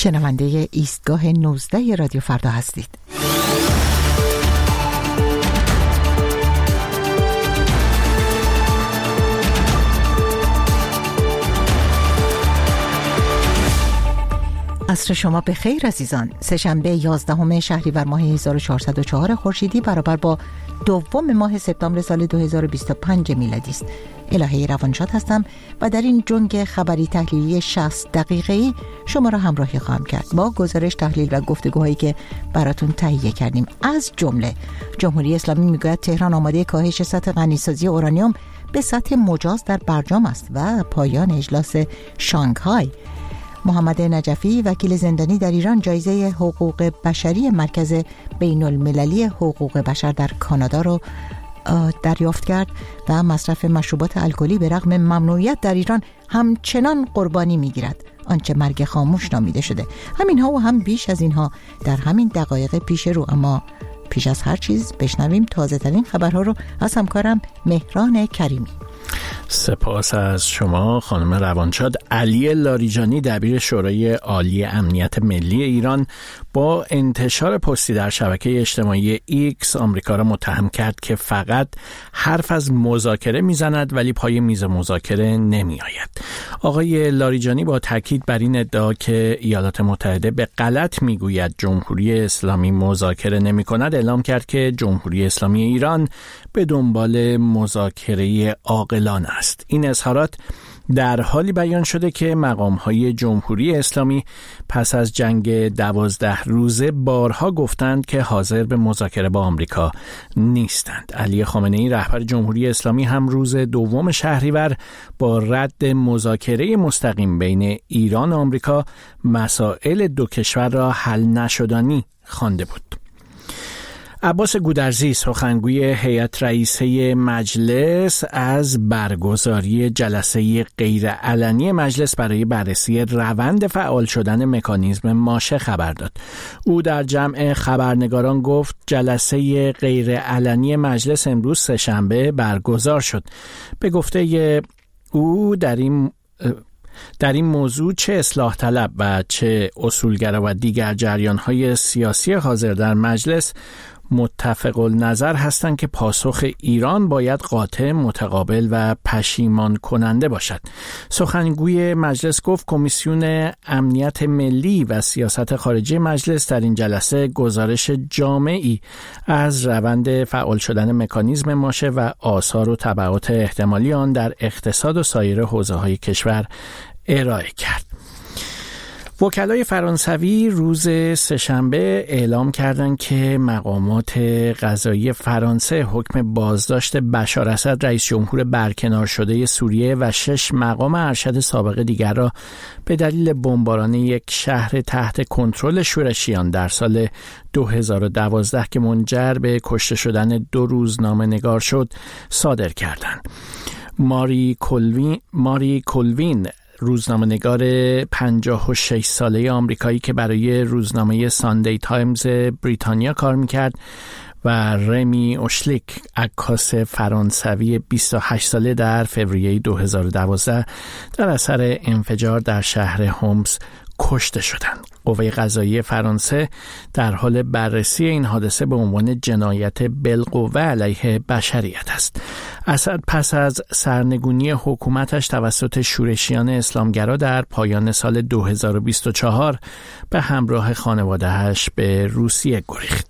شنونده ایستگاه 19 رادیو فردا هستید. عصر شما به خیر عزیزان. سه‌شنبه 11 شهریور ماه 1404 خورشیدی برابر با 2 ماه سپتامبر سال 2025 میلادی است. الهه روانشاد هستم و در این جنگ خبری تحلیلی 60 دقیقه‌ای شما را همراهی خواهم کرد با گزارش، تحلیل و گفتگوهایی که براتون تهیه کردیم. از جمله جمهوری اسلامی میگوید تهران آماده کاهش سطح غنیسازی اورانیوم به سطح مجاز در برجام است و پایان اجلاس شانگهای. محمد نجفی وکیل زندانی در ایران جایزه حقوق بشری مرکز بین المللی حقوق بشر در کانادا رو دریافت کرد و مصرف مشروبات الکلی به رغم ممنوعیت در ایران همچنان قربانی میگیرد، آنچه مرگ خاموش نامیده شده. همینها و هم بیش از اینها در همین دقایق پیش رو. اما پیش از هر چیز بشنویم تازه ترین خبرها رو از همکارم مهران کریمی. سپاس از شما خانم روانشاد. علی لاریجانی دبیر شورای عالی امنیت ملی ایران با انتشار پستی در شبکه اجتماعی ایکس آمریکا را متهم کرد که فقط حرف از مذاکره میزند ولی پای میز مذاکره نمی آید. آقای لاریجانی با تاکید بر این ادعا که ایالات متحده به غلط میگوید جمهوری اسلامی مذاکره نمی کند اعلام کرد که جمهوری اسلامی ایران به دنبال مذاکره عاقلانه است. این اظهارات در حالی بیان شده که مقام‌های جمهوری اسلامی پس از جنگ 12 روزه بارها گفتند که حاضر به مذاکره با آمریکا نیستند. علی خامنه‌ای رهبر جمهوری اسلامی هم روز 2 شهریور با رد مذاکره مستقیم بین ایران و آمریکا مسائل دو کشور را حل نشدنی خوانده بود. عباس گودرزی سخنگوی هیئت رئیسه مجلس از برگزاری جلسه غیرعلنی مجلس برای بررسی روند فعال شدن مکانیزم ماشه خبر داد. او در جمع خبرنگاران گفت جلسه غیرعلنی مجلس امروز سه‌شنبه برگزار شد. به گفته او در این موضوع چه اصلاح طلب و چه اصولگرا و دیگر جریان‌های سیاسی حاضر در مجلس متفق النظر هستند که پاسخ ایران باید قاطع، متقابل و پشیمان کننده باشد. سخنگوی مجلس گفت کمیسیون امنیت ملی و سیاست خارجی مجلس در این جلسه گزارش جامعی از روند فعال شدن مکانیزم ماشه و آثار و تبعات احتمالی آن در اقتصاد و سایر حوزه‌های کشور ارائه کرد. وکلای فرانسوی روز سه‌شنبه اعلام کردند که مقامات قضایی فرانسه حکم بازداشت بشار اسد رئیس جمهور برکنار شده سوریه و 6 مقام ارشد سابق دیگر را به دلیل بمباران یک شهر تحت کنترل شورشیان در سال 2012 که منجر به کشته شدن 2 روزنامه‌نگار شد صادر کردند. ماری کولوین روزنامه‌نگار 56 ساله آمریکایی که برای روزنامه ساندی تایمز بریتانیا کار میکرد و رمی اوشلیک عکاس فرانسوی 28 ساله در فوریه 2012 در اثر انفجار در شهر هومس کشته شدند. قوه قضایی فرانسه در حال بررسی این حادثه به عنوان جنایت بالقوه علیه بشریت است. اسد پس از سرنگونی حکومتش توسط شورشیان اسلامگرا در پایان سال 2024 به همراه خانواده‌اش به روسیه گریخت.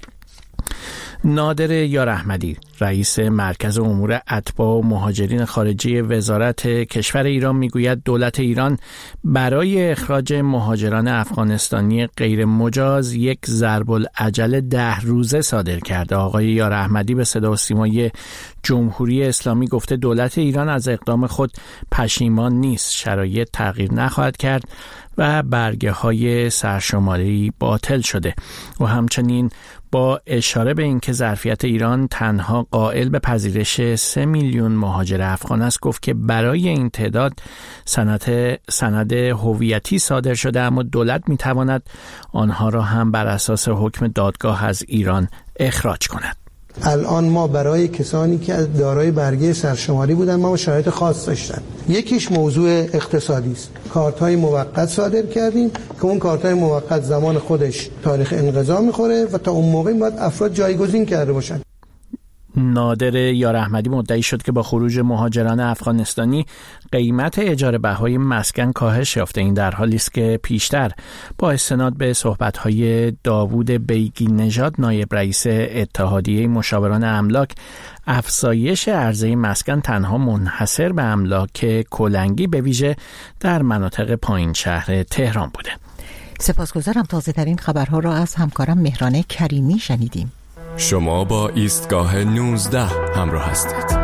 نادر یار احمدی رئیس مرکز امور اتباع و مهاجرین خارجی وزارت کشور ایران میگوید دولت ایران برای اخراج مهاجران افغانستانی غیر مجاز یک ضرب العجل 10 روزه صادر کرده. آقای یار احمدی به صدا و سیمای جمهوری اسلامی گفته دولت ایران از اقدام خود پشیمان نیست، شرایط تغییر نخواهد کرد و برگه های سرشماری باطل شده و همچنین با اشاره به اینکه ظرفیت ایران تنها قائل به پذیرش 3 میلیون مهاجر افغان است گفت که برای این تعداد سند هویتی صادر شده، اما دولت میتواند آنها را هم بر اساس حکم دادگاه از ایران اخراج کند. الان ما برای کسانی که دارای برگه سرشماری بودن ما شرایط خاص داشتن. یکیش موضوع اقتصادی است. کارت‌های موقت صادر کردیم که اون کارت‌های موقت زمان خودش تاریخ انقضا می‌خوره و تا اون موقع باید افراد جایگزین کرده باشن. نادر یار احمدی مدعی شد که با خروج مهاجران افغانستانی قیمت اجاره بهای مسکن کاهش یافته. این در حالی است که پیشتر با استناد به صحبت‌های داوود بیگی نژاد نایب رئیس اتحادیه مشاوران املاک افزایش عرضه مسکن تنها منحصر به املاک کلنگی به ویژه در مناطق پایین شهر تهران بوده. سپاسگزارم. تازه ترین خبرها را از همکارم مهران کریمی شنیدیم. شما با ایستگاه 19 همراه هستید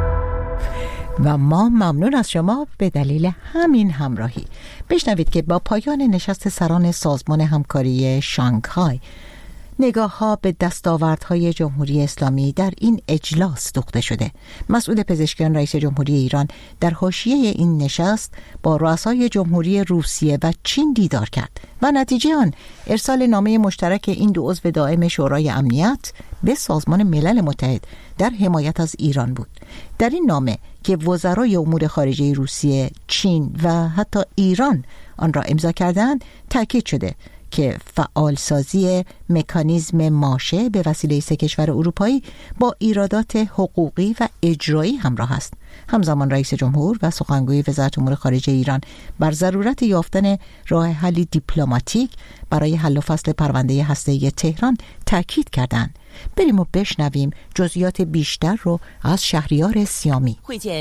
و ما ممنون از شما به دلیل همین همراهی. بشنوید که با پایان نشست سران سازمان همکاری شانگهای نگاه‌ها به دستاوردهای جمهوری اسلامی در این اجلاس دوخته شده. مسئول پزشکیان رئیس جمهوری ایران در حاشیه این نشست با رؤسای جمهوری روسیه و چین دیدار کرد و نتیجه آن ارسال نامه مشترک این دو عضو دائم شورای امنیت به سازمان ملل متحد در حمایت از ایران بود. در این نامه که وزرای امور خارجه روسیه، چین و حتی ایران آن را امضا کردند، تاکید شده که فعالسازی مکانیزم ماشه به وسیله 3 کشور اروپایی با ایرادات حقوقی و اجرایی همراه است. همزمان رئیس جمهور و سخنگوی وزارت امور خارجه ایران بر ضرورت یافتن راه حلی دیپلماتیک برای حل و فصل پرونده هسته‌ای تهران تاکید کردند. بریم و بشنویم جزئیات بیشتر رو از شهریار سیامی.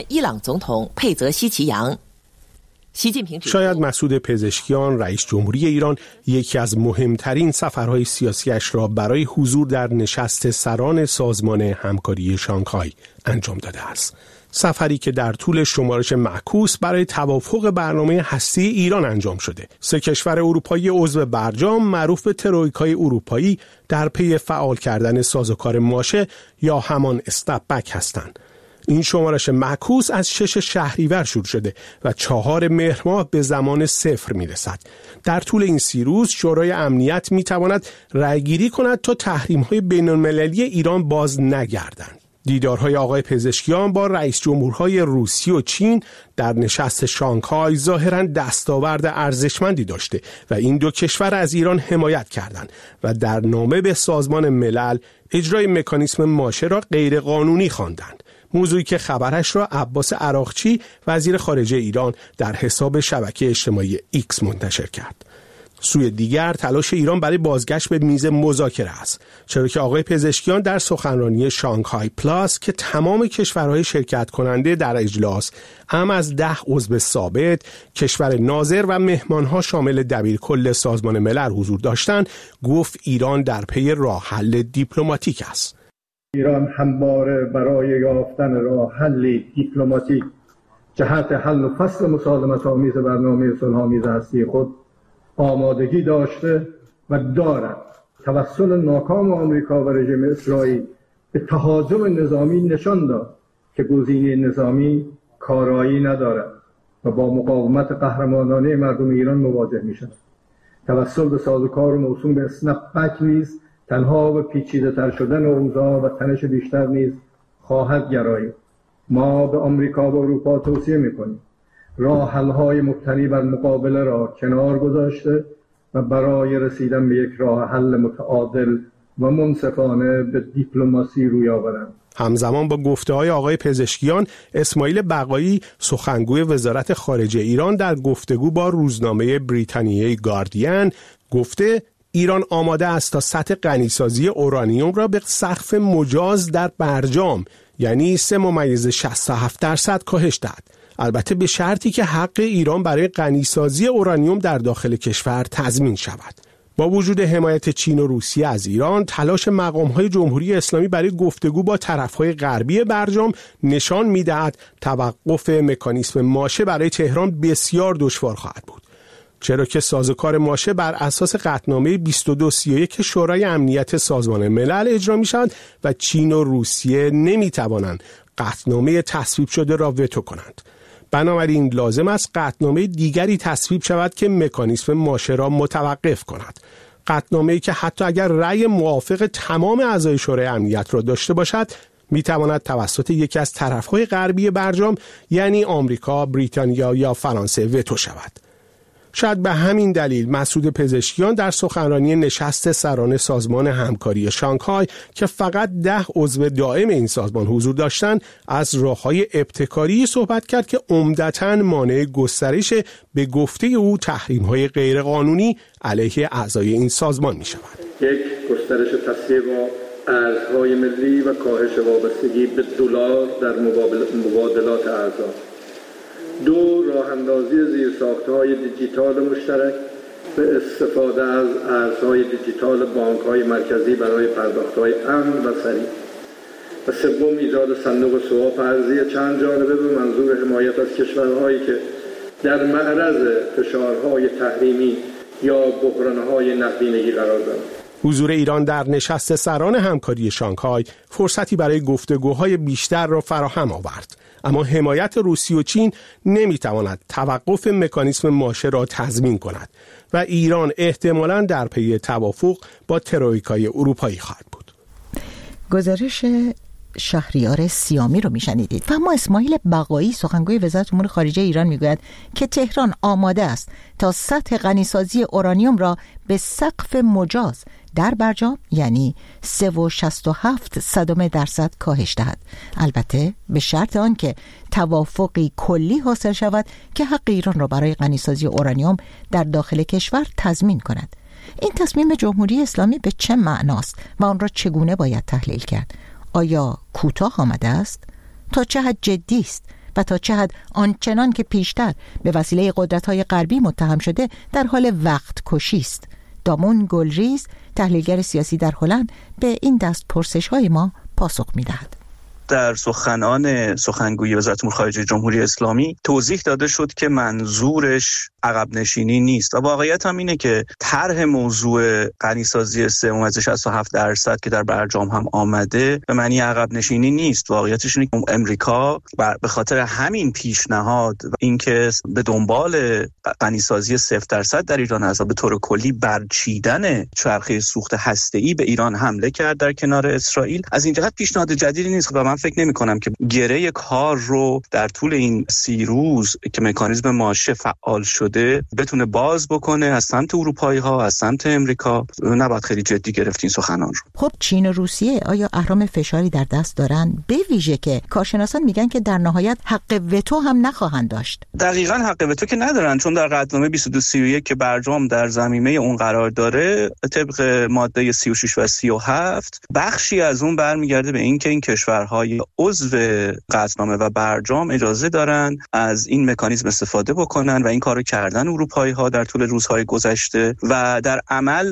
شاید مسعود پزشکیان رئیس جمهوری ایران یکی از مهمترین سفرهای سیاسیش را برای حضور در نشست سران سازمان همکاری شانگهای انجام داده است. سفری که در طول شمارش معکوس برای توافق برنامه هسته ایران انجام شده. 3 کشور اروپایی عضو برجام معروف به ترویکای اروپایی در پی فعال کردن سازوکار ماشه یا همان استپ بک هستند. این شمارش معکوس از 6 شهریور شروع شده و 4 مهر ماه به زمان 0 میرسد. در طول این 30 روز شورای امنیت میتواند رأیگیری کند تا تحریم‌های بین‌المللی ایران باز نگردند. دیدارهای آقای پزشکیان با رئیس جمهورهای روسیه و چین در نشست شانگهای ظاهراً دستاورد ارزشمندی داشته و این 2 کشور از ایران حمایت کردند و در نامه به سازمان ملل اجرای مکانیزم ماشه را غیرقانونی خواندند. موضوعی که خبرش را عباس عراقچی وزیر خارجه ایران در حساب شبکه اجتماعی ایکس منتشر کرد. سوی دیگر تلاش ایران برای بازگشت به میز مذاکره است، چرا که آقای پزشکیان در سخنرانی شانگهای پلاس که تمام کشورهای شرکت کننده در اجلاس هم از 10 عضو ثابت، کشور ناظر و مهمانها شامل دبیرکل سازمان ملل حضور داشتند، گفت ایران در پی راه حل دیپلماتیک است. ایران همواره برای یافتن راه حل دیپلماتیک جهت حل و فصل مسالمت‌آمیز برنامه صلح‌آمیز هستی خود آمادگی داشته و دارد. توسل ناکام آمریکا و رژیم اسرائیل به تهاجم نظامی نشان داد که گزینه نظامی کارایی ندارد و با مقاومت قهرمانانه مردم ایران مواجه می‌شود. توسل به سازوکار موسوم به اسنپ بک نیز تنها به پیچیده‌تر شدن اوضاع و تنش بیشتر نیز خواهد گرایید. ما به آمریکا و اروپا توصیه می‌کنیم راه حل‌های مبتنی بر مقابله را کنار گذاشته و برای رسیدن به یک راه حل متعادل و منصفانه به دیپلماسی روی آورند. همزمان با گفته‌های آقای پزشکیان، اسماعیل بقایی سخنگوی وزارت خارجه ایران در گفتگو با روزنامه بریتانیایی گاردین گفته ایران آماده است تا سطح غنیسازی اورانیوم را به سقف مجاز در برجام یعنی 3.67% کاهش دهد. البته به شرطی که حق ایران برای غنیسازی اورانیوم در داخل کشور تضمین شود. با وجود حمایت چین و روسیه از ایران، تلاش مقام‌های جمهوری اسلامی برای گفتگو با طرف‌های غربی برجام نشان می‌دهد توقف مکانیزم ماشه برای تهران بسیار دشوار خواهد بود. چرا که سازوکار ماشه بر اساس قطعنامه 2231 شورای امنیت سازمان ملل اجرا می‌شود و چین و روسیه نمی‌توانند قطعنامه تصویب شده را وتو کنند. بنابراین لازم است قطعنامه دیگری تصویب شود که مکانیزم ماشه را متوقف کند. قطعنامه‌ای که حتی اگر رأی موافق تمام اعضای شورای امنیت را داشته باشد میتواند توسط یکی از طرف‌های غربی برجام یعنی آمریکا، بریتانیا یا فرانسه وتو شود. شاید به همین دلیل مسعود پزشکیان در سخنرانی نشست سران سازمان همکاری شانگهای که فقط 10 عضو دائم این سازمان حضور داشتند از راه‌های ابتکاری صحبت کرد که عمدتاً مانع گسترش به گفته او تحریم‌های غیرقانونی علیه اعضای این سازمان می‌شود. یک، گسترش تصفیه با ارزهای ملی و کاهش وابستگی به دلار در مبادلات ارزها. 2، راه اندازی زیرساخت‌های دیجیتال مشترک به استفاده از ارزهای دیجیتال بانک‌های مرکزی برای پرداخت‌های امن و سریع. و 3، ایجاد صندوق سواب ارزی چند جانبه به منظور حمایت از کشورهایی که در معرض فشارهای تحریمی یا بحران‌های نقدینگی قرار دارند. حضور ایران در نشست سران همکاری شانگهای فرصتی برای گفتگوهای بیشتر را فراهم آورد، اما حمایت روسیه و چین نمیتواند توقف مکانیزم ماشه را تضمین کند و ایران احتمالاً در پی توافق با ترویکای اروپایی خواهد بود. گزارش شهریار سیامی رو میشنیدید. و اما اسماعیل بقایی سخنگوی وزارت امور خارجه ایران میگوید که تهران آماده است تا سطح غنیسازی اورانیوم را به سقف مجاز در برجام یعنی 3.67% کاهش دهد، البته به شرط آنکه توافقی کلی حاصل شود که حق ایران را برای غنیسازی اورانیوم در داخل کشور تضمین کند. این تصمیم جمهوری اسلامی به چه معناست و آن را چگونه باید تحلیل کرد؟ آیا کوتاه آمده است؟ تا چه حد جدی است؟ و تا چه حد آنچنان که پیشتر به وسیله قدرت‌های غربی متهم شده در حال وقت کشی است؟ دامون گلریز تحلیلگر سیاسی در هلند به این دست پرسش‌های ما پاسخ می‌دهد. در سخنگوی وزارت امور خارجه جمهوری اسلامی توضیح داده شد که منظورش عقب نشینی نیست و واقعیت هم اینه که طرح موضوع غنیسازی 3.67% که در برجام هم آمده به معنی عقب نشینی نیست. واقعیتش اینه که امریکا به خاطر همین پیشنهاد و اینکه به دنبال غنیسازی 0% در ایران است و به طور کلی برچیدن چرخه سوخت هسته‌ای به ایران حمله کرد در کنار اسرائیل، از این جهت پیشنهاد جدیدی نیست و من فکر نمی‌کنم که گره کار رو در طول این 30 روز که مکانیزم ماشه فعال شده بتونه باز بکنه از سمت اروپایی‌ها، از سمت امریکا. نباید خیلی جدی گرفت این سخنان رو. خب چین و روسیه آیا اهرام فشاری در دست دارن؟ به ویژه که کارشناسان میگن که در نهایت حق وتو هم نخواهند داشت. دقیقاً حق وتو که ندارن، چون در قطعنامه 2231 که برجام در ضمیمه اون قرار داره طبق ماده 36 و 37 بخشی از اون برمیگرده به این که این کشورهای عضو قطعنامه و برجام اجازه دارن از این مکانیزم استفاده بکنن و این کارو کردن اروپایی‌ها در طول روزهای گذشته و در عمل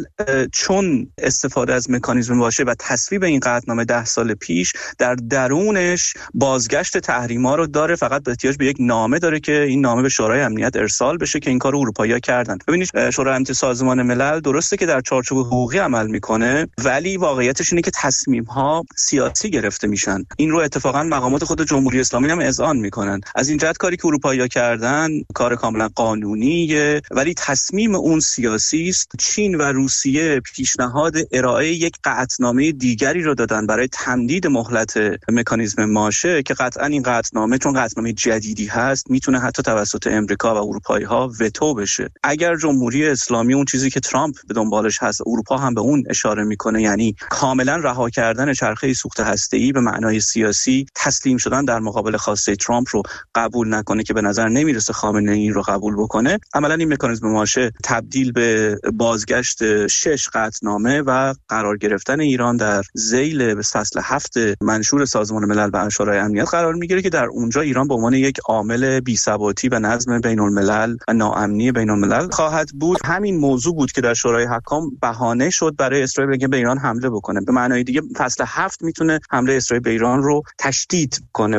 چون استفاده از مکانیزم باشه و تصویب این قطعنامه 10 سال پیش در درونش بازگشت تحریم‌ها رو داره، فقط احتیاج به یک نامه داره که این نامه به شورای امنیت ارسال بشه که این کارو اروپایی‌ها کردن. ببینید شورای امنیت سازمان ملل درسته که در چارچوب حقوقی عمل میکنه ولی واقعیتش اینه که تصمیم‌ها سیاسی گرفته میشن. این رو اتفاقا مقامات خود جمهوری اسلامی هم اذعان میکنن. از این جهت کاری که اروپایی‌ها کردن کار کاملا قانونیه ولی تصمیم اون سیاسی است. چین و روسیه پیشنهاد ارائه یک قطعنامه دیگری رو دادن برای تمدید مهلت مکانیزم ماشه که قطعا این قطعنامه چون قطعنامه جدیدی هست میتونه حتی توسط امریکا و اروپایی‌ها وتو بشه. اگر جمهوری اسلامی اون چیزی که ترامپ به دنبالش هست اروپا هم به اون اشاره میکنه، یعنی کاملا رها کردن چرخه سوخت هسته‌ای به معنای سیاسی، تسلیم شدن در مقابل خواسته ترامپ رو قبول نکنه که به نظر نمیرسه خامنه‌ای رو قبول بکنه، عملاً این مکانیزم ماشه تبدیل به بازگشت 6 قطعنامه و قرار گرفتن ایران در ذیل فصل 7 منشور سازمان ملل و شورای امنیت قرار میگیره که در اونجا ایران به عنوان یک عامل بی‌ثباتی و نظم بین‌الملل و ناامنی بین‌الملل خواهد بود. همین موضوع بود که در شورای حکام بهانه شد برای اسرائیل که به ایران حمله بکنه. به معنای دیگه فصل 7 میتونه حمله اسرائیل به ایران رو تشدید کنه.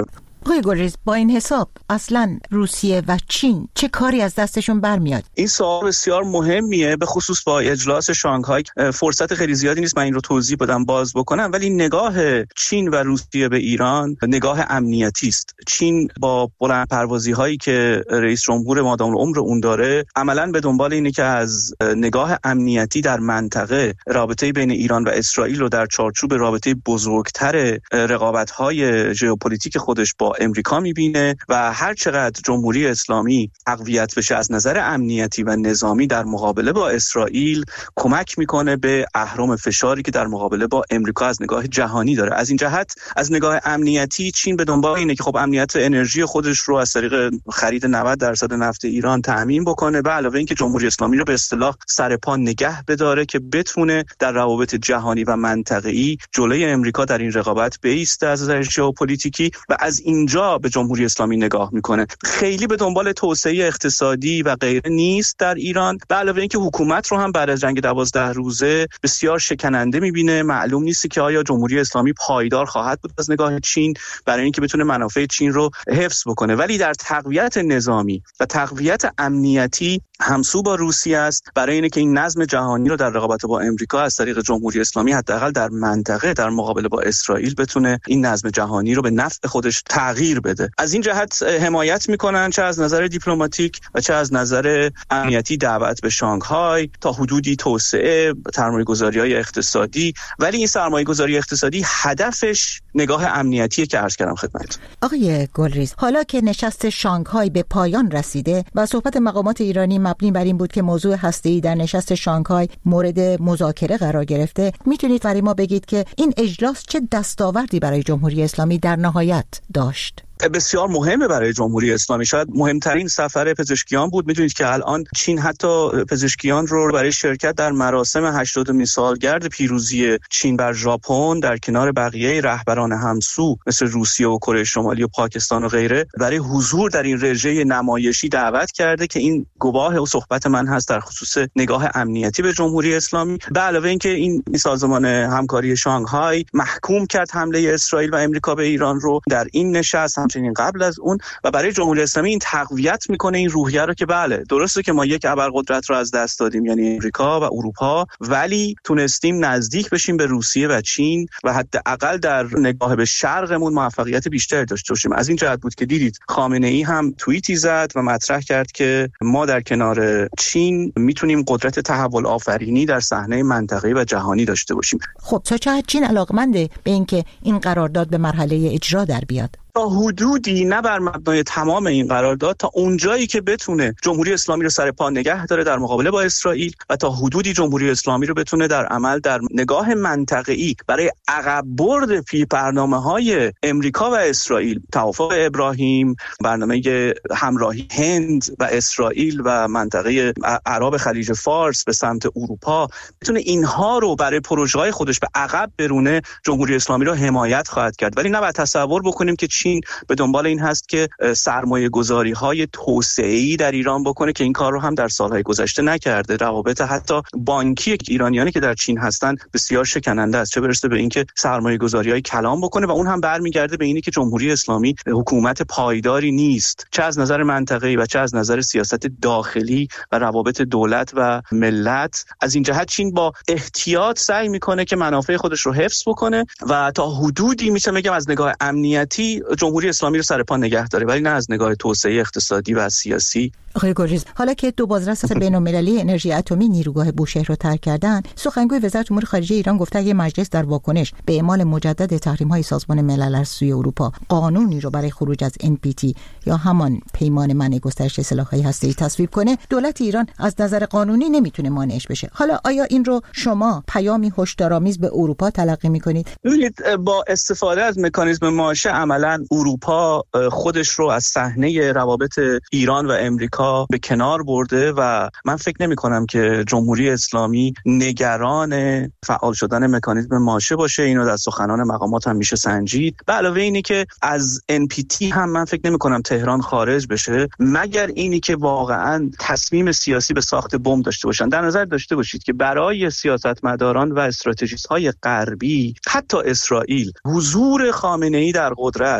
آقای گلریز، با این حساب اصلا روسیه و چین چه کاری از دستشون برمیاد؟ این سوال بسیار مهمیه، به خصوص با اجلاس شانگهای. فرصت خیلی زیادی نیست من این رو توضیح بدم باز بکنم، ولی نگاه چین و روسیه به ایران نگاه امنیتی است. چین با بلند پروازی هایی که رئیس جمهور مادام العمر اون داره عملاً به دنبال اینه که از نگاه امنیتی در منطقه رابطه بین ایران و اسرائیل رو در چارچوب رابطه بزرگتر رقابت‌های ژئوپلیتیک خودش با امریکا می‌بینه و هر چقدر جمهوری اسلامی تقویت بشه از نظر امنیتی و نظامی در مقابله با اسرائیل، کمک میکنه به اهرم فشاری که در مقابله با امریکا از نگاه جهانی داره. از این جهت از نگاه امنیتی چین به دنبال اینه که خب امنیت انرژی خودش رو از طریق خرید 90% نفت ایران تأمین بکنه و علاوه اینکه جمهوری اسلامی رو به اصطلاح سر پا نگه بداره که بتونه در روابط جهانی و منطقه‌ای جلوی امریکا در این رقابت بایسته از نظر ژئوپلیتیکی و از اینجا به جمهوری اسلامی نگاه میکنه. خیلی به دنبال توسعه اقتصادی و غیره نیست در ایران. به علاوه اینکه حکومت رو هم بعد از جنگ 12 روزه بسیار شکننده میبینه. معلوم نیست که آیا جمهوری اسلامی پایدار خواهد بود از نگاه چین برای اینکه بتونه منافع چین رو حفظ بکنه، ولی در تقویت نظامی و تقویت امنیتی همسو با روسیه است برای اینکه این نظم جهانی رو در رقابت با امریکا از طریق جمهوری اسلامی حداقل در منطقه در مقابله با اسرائیل بتونه این نظم جهانی رو به نفع خودش تغییر بده. از این جهت حمایت میکنن، چه از نظر دیپلماتیک و چه از نظر امنیتی، دعوت به شانگهای، تا حدودی توسعه، سرمایه‌گذاری‌های اقتصادی، ولی این سرمایه‌گذاری اقتصادی هدفش نگاه امنیتیه که عرض کردم خدمت. آقای گلریز، حالا که نشست شانگهای به پایان رسیده و صحبت مقامات ایرانی مبنی بر این بود که موضوع هسته‌ای در نشست شانگهای مورد مذاکره قرار گرفته، میتونید برای ما بگید که این اجلاس چه دستاوردی برای جمهوری اسلامی در نهایت داشت؟ بسیار مهمه برای جمهوری اسلامی. شاید مهمترین سفر پزشکیان بود. میدونید که الان چین حتی پزشکیان رو برای شرکت در مراسم 80مین سالگرد پیروزی چین بر ژاپن در کنار بقیه رهبران همسو مثل روسیه و کره شمالی و پاکستان و غیره برای حضور در این رژه نمایشی دعوت کرده که این گواه و صحبت من هست در خصوص نگاه امنیتی به جمهوری اسلامی. به علاوه اینکه این سازمان همکاری شانگهای محکوم کرد حمله اسرائیل و امریکا به ایران رو در این نشست، همچنین قبل از اون، و برای جمهوری اسلامی این تقویت میکنه این روحیه رو که بله درسته که ما یک ابرقدرت رو از دست دادیم یعنی امریکا و اروپا، ولی تونستیم نزدیک بشیم به روسیه و چین و حداقل در نگاه به شرقمون موفقیت بیشتری داشته باشیم. از این جهت بود که دیدید خامنه ای هم توییتی زد و مطرح کرد که ما در کنار چین میتونیم قدرت تحول آفرینی در صحنه منطقه‌ای و جهانی داشته باشیم. خب تا چه حد چین علاقمنده به اینکه این قرارداد به مرحله اجرا در بیاد؟ تا حدودی، نه بر مبنای تمام این قرارداد، تا اونجایی که بتونه جمهوری اسلامی رو سر پا نگه داره در مقابله با اسرائیل و تا حدودی جمهوری اسلامی رو بتونه در عمل در نگاه منطقه‌ای برای عقب برد برنامه‌های امریکا و اسرائیل، توافق ابراهیم، برنامه همراهی هند و اسرائیل و منطقه عرب خلیج فارس به سمت اروپا، بتونه اینها رو برای پروژه‌های خودش به عقب برونه، جمهوری اسلامی رو حمایت خواهد کرد. ولی نباید تصور بکنیم که چین به دنبال این هست که سرمایه‌گذاری‌های توسعه‌ای در ایران بکنه که این کار رو هم در سال‌های گذشته نکرده. روابط حتی بانکی ایرانیانی که در چین هستن بسیار شکننده است، چه برسه به اینکه سرمایه‌گذاری‌های کلان بکنه، و اون هم برمیگرده به اینی که جمهوری اسلامی حکومت پایداری نیست، چه از نظر منطقه‌ای و چه از نظر سیاست داخلی و روابط دولت و ملت. از این جهت چین با احتیاط سعی میکنه که منافع خودش رو حفظ بکنه و تا حدودی میشه بگم از نگاه امنیتی جمهوری اسلامی رو سر پا نگه داره، ولی نه از نگاه توسعه اقتصادی و سیاسی. آقای گلریز، حالا که دو بازرس بین‌المللی انرژی اتمی نیروگاه بوشهر رو ترک کردن، سخنگوی وزارت امور خارجه ایران گفته اگه مجلس در واکنش به اعمال مجدد تحریم‌های سازمان ملل از سوی اروپا قانونی رو برای خروج از NPT یا همان پیمان منع گسترش سلاح‌های هسته‌ای تصویب کنه، دولت ایران از نظر قانونی نمیتونه مانعش بشه. حالا آیا این رو شما پیامی هشدارآمیز به اروپا تلقی می‌کنید؟ ببینید، با استفاده از مکانیزم ماشه عملاً اروپا خودش رو از صحنه روابط ایران و امریکا به کنار برده و من فکر نمی کنم که جمهوری اسلامی نگران فعال شدن مکانیزم ماشه باشه. اینو در سخنان مقامات هم میشه سنجید. به علاوه اینی که از NPT هم من فکر نمی کنم تهران خارج بشه، مگر اینی که واقعا تصمیم سیاسی به ساخت بمب داشته باشن. در نظر داشته باشید که برای سیاستمداران و استراتژیست‌های غربی، حتی اسرائیل، حضور خامنه‌ای در قدرت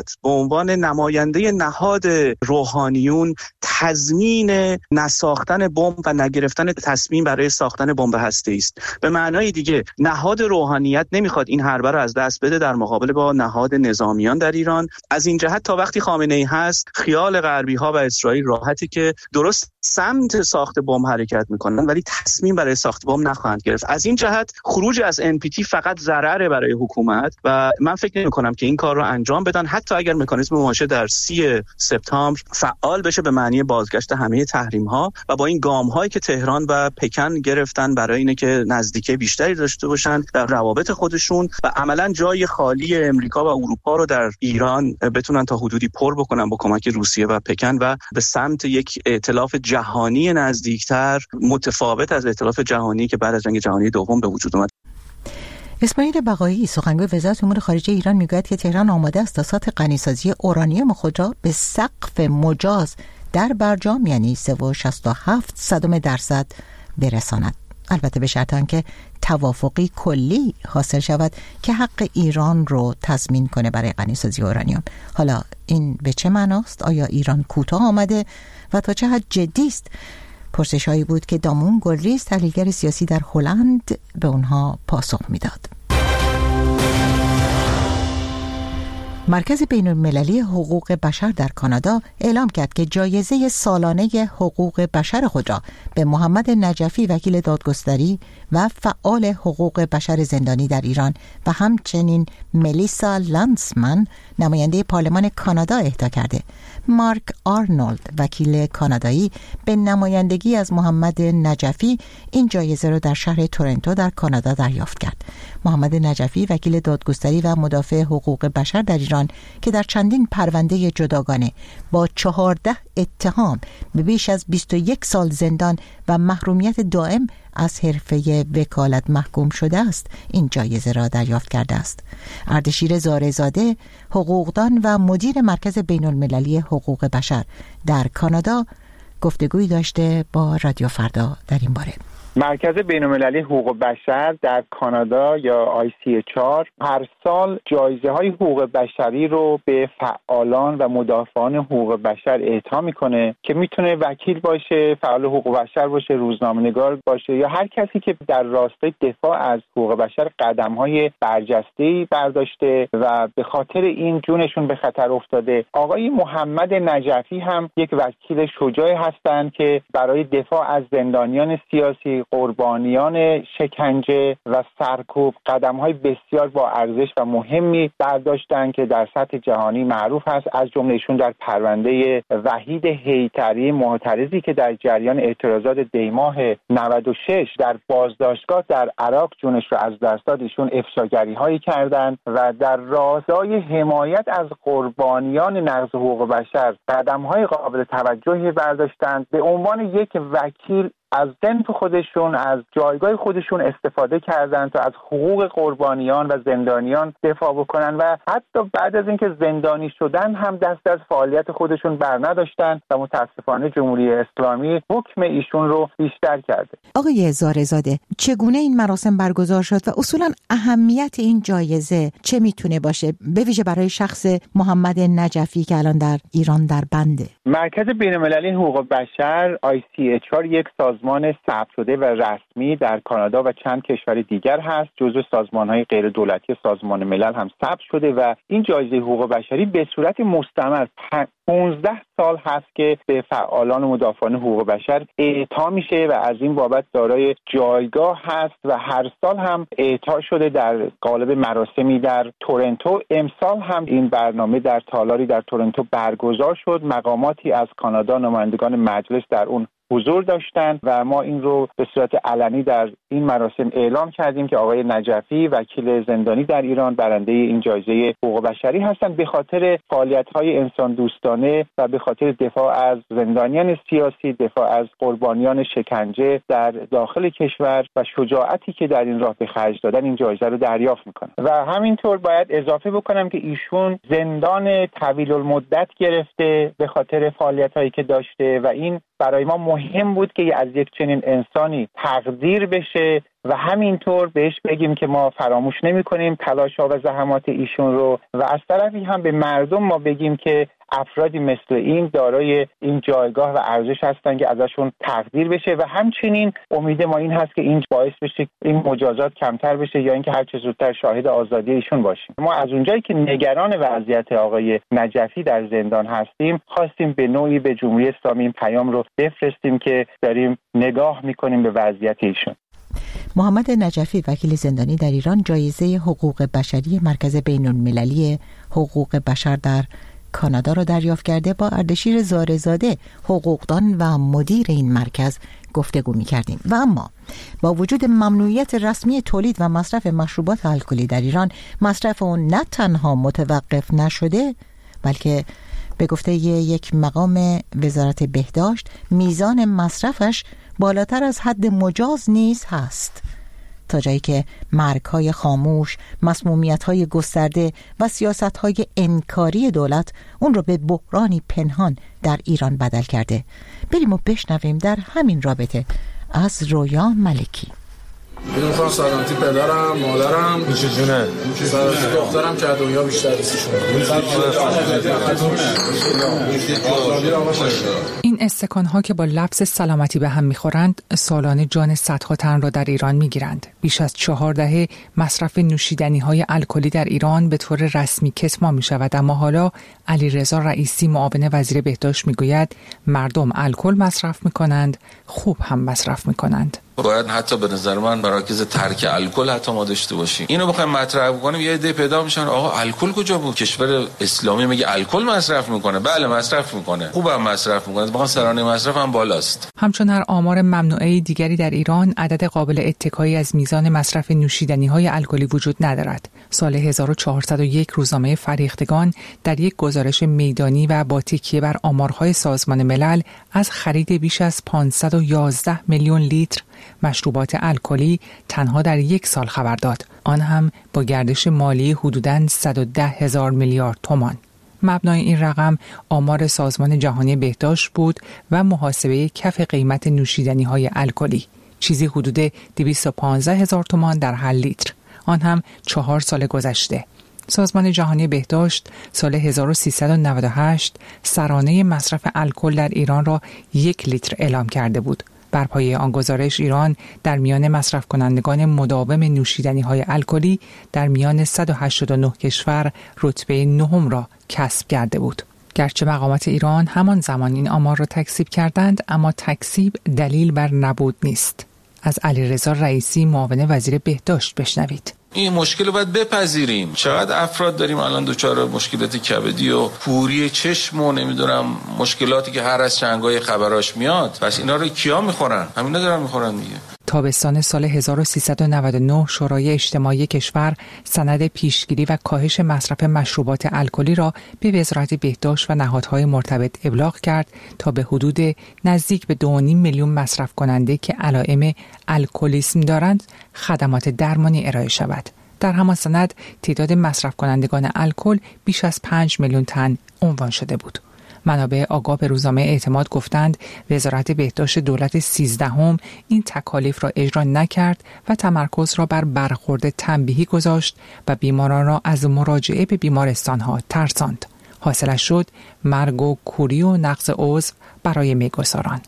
دولت به عنوان نماینده نهاد روحانیون تضمین نساختن بمب و نگرفتن تصمیم برای ساختن بمب هسته‌ای است. به معنای دیگه نهاد روحانیت نمیخواد این حربه رو از دست بده در مقابل با نهاد نظامیان در ایران. از این جهت تا وقتی خامنه‌ای هست خیال غربی‌ها و اسرائیل راحته که درست سمت ساخت بمب حرکت میکنن ولی تصمیم برای ساخت بمب نخواهند گرفت. از این جهت خروج از NPT فقط ضرره برای حکومت و من فکر نمی‌کنم که این کار رو انجام بدن، حتی اگر مکانیزم مماشه در 30 سپتامبر فعال بشه به معنی بازگشت همه تحریم‌ها و با این گام‌هایی که تهران و پکن گرفتن برای اینه که نزدیکی بیشتری داشته باشن در روابط خودشون و عملاً جای خالی امریکا و اروپا رو در ایران بتونن تا حدودی پر بکنن با کمک روسیه و پکن و به سمت یک ائتلاف جهانی نزدیکتر متفاوت از ائتلاف جهانی که بعد از جنگ جهانی دوم به وجود اومد. اسماعیل بقایی سخنگوی وزارت امور خارجه ایران میگوید که تهران آماده است تا سطح غنیسازی اورانیوم خود را به سقف مجاز در برجام یعنی 3.67% برساند. البته به شرط آنکه توافقی کلی حاصل شود که حق ایران رو تضمین کنه برای غنیسازی اورانیوم. حالا این به چه معناست؟ آیا ایران کوتاه آمده و تا چه حد جدی است؟ پرسش‌هایی بود که دامون گلریز تحلیلگر سیاسی در هلند به اونها پاسخ میداد. مرکز بین‌المللی حقوق بشر در کانادا اعلام کرد که جایزه سالانه حقوق بشر خود را به محمد نجفی وکیل دادگستری و فعال حقوق بشر زندانی در ایران و همچنین ملیسا لانسمن نماینده پارلمان کانادا اهدا کرده. مارک آرنولد وکیل کانادایی به نمایندگی از محمد نجفی این جایزه را در شهر تورنتو در کانادا دریافت کرد. محمد نجفی وکیل دادگستری و مدافع حقوق بشر در ایران که در چندین پرونده جداگانه با 14 اتهام به بیش از 21 سال زندان و محرومیت دائم از حرفه وکالت محکوم شده است این جایزه را دریافت کرده است. اردشیر زارعزاده حقوقدان و مدیر مرکز بین‌المللی حقوق بشر در کانادا گفتگویی داشته با رادیو فردا در این باره. مرکز بین‌المللی حقوق بشر در کانادا یا ICHR هر سال جایزه‌های حقوق بشری رو به فعالان و مدافعان حقوق بشر اعطا میکنه که میتونه وکیل باشه، فعال حقوق بشر باشه، روزنامه‌نگار باشه یا هر کسی که در راستای دفاع از حقوق بشر قدم‌های برجسته‌ای برداشته و به خاطر این جونشون به خطر افتاده. آقای محمد نجفی هم یک وکیل شجاعی هستند که برای دفاع از زندانیان سیاسی، قربانیان شکنجه و سرکوب قدم‌های بسیار با ارزش و مهمی برداشتن که در سطح جهانی معروف هست. از جملهشون در پرونده وحید حیدری معترضی که در جریان اعتراضات دیماه 96 در بازداشتگاه در عراق جونش رو از دست داد، ایشون افشاگری‌هایی کردند و در راستای حمایت از قربانیان نقض حقوق بشر قدم‌های قابل توجهی برداشتند. به عنوان یک وکیل از صنف خودشون، از جایگاه خودشون استفاده کردن تا از حقوق قربانیان و زندانیان دفاع بکنن و حتی بعد از اینکه زندانی شدن هم دست از فعالیت خودشون بر نداشتن و متاسفانه جمهوری اسلامی حکم ایشون رو بیشتر کرده. آقای زارعزاده، چگونه این مراسم برگزار شد و اصولا اهمیت این جایزه چه میتونه باشه، به ویژه برای شخص محمد نجفی که الان در ایران در بنده؟ مرکز بین‌المللی حقوق بشر ICHR یک سازمان ثبت شده و رسمی در کانادا و چند کشور دیگر هست. جزو سازمان‌های غیر دولتی سازمان ملل هم ثبت شده و این جایزه حقوق بشری به صورت مستمر 15 سال هست که به فعالان و مدافعان حقوق بشر اعطا میشه و از این بابت دارای جایگاه هست و هر سال هم اعطا شده در قالب مراسمی در تورنتو. امسال هم این برنامه در تالاری در تورنتو برگزار شد. مقاماتی از کانادا، نمایندگان مجلس در اون حضور داشتند و ما این رو به صورت علنی در این مراسم اعلام کردیم که آقای نجفی وکیل زندانی در ایران برنده این جایزه حقوق بشری هستند به خاطر فعالیت‌های انسان دوستانه و به خاطر دفاع از زندانیان سیاسی، دفاع از قربانیان شکنجه در داخل کشور و شجاعتی که در این راه به خرج دادن این جایزه رو دریافت می‌کنند. و همینطور باید اضافه بکنم که ایشون زندان طویل المدت گرفته به خاطر فعالیت‌هایی که داشته و این برای ما مهم بود که از یک چنین انسانی تقدیر بشه و همینطور بهش بگیم که ما فراموش نمی‌کنیم تلاش‌ها و زحمات ایشون رو، و از طرفی هم به مردم ما بگیم که افرادی مثل این دارای این جایگاه و ارزش هستن که ازشون تقدیر بشه، و همچنین امید ما این هست که این باعث بشه این مجازات کمتر بشه یا اینکه هر چه زودتر شاهد آزادی ایشون باشیم. ما از اونجایی که نگران وضعیت آقای نجفی در زندان هستیم خواستیم به نوعی به جمهوری اسلامی این پیام رو بفرستیم که داریم نگاه می‌کنیم به وضعیت ایشون. محمد نجفی وکیل زندانی در ایران جایزه حقوق بشری مرکز بین‌المللی حقوق بشر در کانادا را دریافت کرده. با اردشیر زارزاده حقوقدان و مدیر این مرکز گفتگو می‌کردیم. و اما با وجود ممنوعیت رسمی تولید و مصرف مشروبات الکلی در ایران، مصرف اون نه تنها متوقف نشده بلکه به گفته یک مقام وزارت بهداشت میزان مصرفش بالاتر از حد مجاز نیز هست، تا جایی که مرگ‌های خاموش، مسمومیت‌های گسترده و سیاست‌های انکاری دولت اون رو به بحرانی پنهان در ایران بدل کرده. بریم و بشنویم در همین رابطه از رویا ملکی. میخوام سلامتی پدرم، مادرم، میشه جونه سلامتی دخترم که دنیا بیشتر ازشون. این استکان‌ها که با لفظ سلامتی به هم می‌خورند سالانه جان صدها تن را در ایران می‌گیرند. بیش از 4 دهه مصرف نوشیدنی‌های الکلی در ایران به طور رسمی کتمان می‌شود، اما حالا علیرضا رئیسی معاون وزیر بهداشت می‌گوید مردم الکل مصرف می‌کنند، خوب هم مصرف می‌کنند. باید حتی به نظر من مراکز ترک الکل حتی ما داشته باشیم. اینو بخوایم مطرح کنیم یه عده پیدا میشن آقا الکل کجا بود؟ کشور اسلامی میگه الکل مصرف میکنه. بله مصرف میکنه، خوبم مصرف میکنه، واقعا سرانه مصرف هم بالاست. همچون هر آمار ممنوعه دیگری در ایران عدد قابل اتکایی از میزان مصرف نوشیدنی‌های الکلی وجود ندارد. سال 1401 روزنامه فریختگان در یک گزارش میدانی و با تکیه بر آمارهای سازمان ملل از خرید بیش از 511 میلیون لیتر مشروبات الکلی تنها در یک سال خبر داد، آن هم با گردش مالی حدوداً 110,000 میلیارد تومان. مبنای این رقم آمار سازمان جهانی بهداشت بود و محاسبه کف قیمت نوشیدنی‌های الکلی، چیزی حدود 215,000 تومان در هر لیتر، آن هم 4 سال گذشته. سازمان جهانی بهداشت سال 1398 سرانه مصرف الکل در ایران را 1 لیتر اعلام کرده بود. بر پایه آن گزارش ایران در میان مصرف کنندگان مداوم نوشیدنی‌های الکلی در میان 189 کشور رتبه 9 را کسب کرده بود. گرچه مقامات ایران همان زمان این آمار را تکذیب کردند، اما تکذیب دلیل بر نبود نیست. از علیرضا رئیسی معاون وزیر بهداشت بشنوید. این مشکل رو باید بپذیریم. چقدر افراد داریم الان دچار مشکلات کبدی و پوری چشم و نمیدونم مشکلاتی که هر از چنگای خبراش میاد. پس اینا رو کیا میخورن؟ همینا دارن میخورن دیگه. تابستان سال 1399 شورای اجتماعی کشور سند پیشگیری و کاهش مصرف مشروبات الکلی را به وزارت بهداشت و نهادهای مرتبط ابلاغ کرد تا به حدود نزدیک به 2.5 میلیون مصرف کننده که علائم الکلیسم دارند خدمات درمانی ارائه شود. در همان سند تعداد مصرف کنندگان الکل بیش از 5 میلیون تن عنوان شده بود. منابع آگاه به روزنامه اعتماد گفتند وزارت بهداشت دولت 13 این تکالیف را اجرا نکرد و تمرکز را بر برخورد تنبیهی گذاشت و بیماران را از مراجعه به بیمارستان‌ها ترساند. حاصلش شد مرگ و کوری و نقض عضو برای میگساران.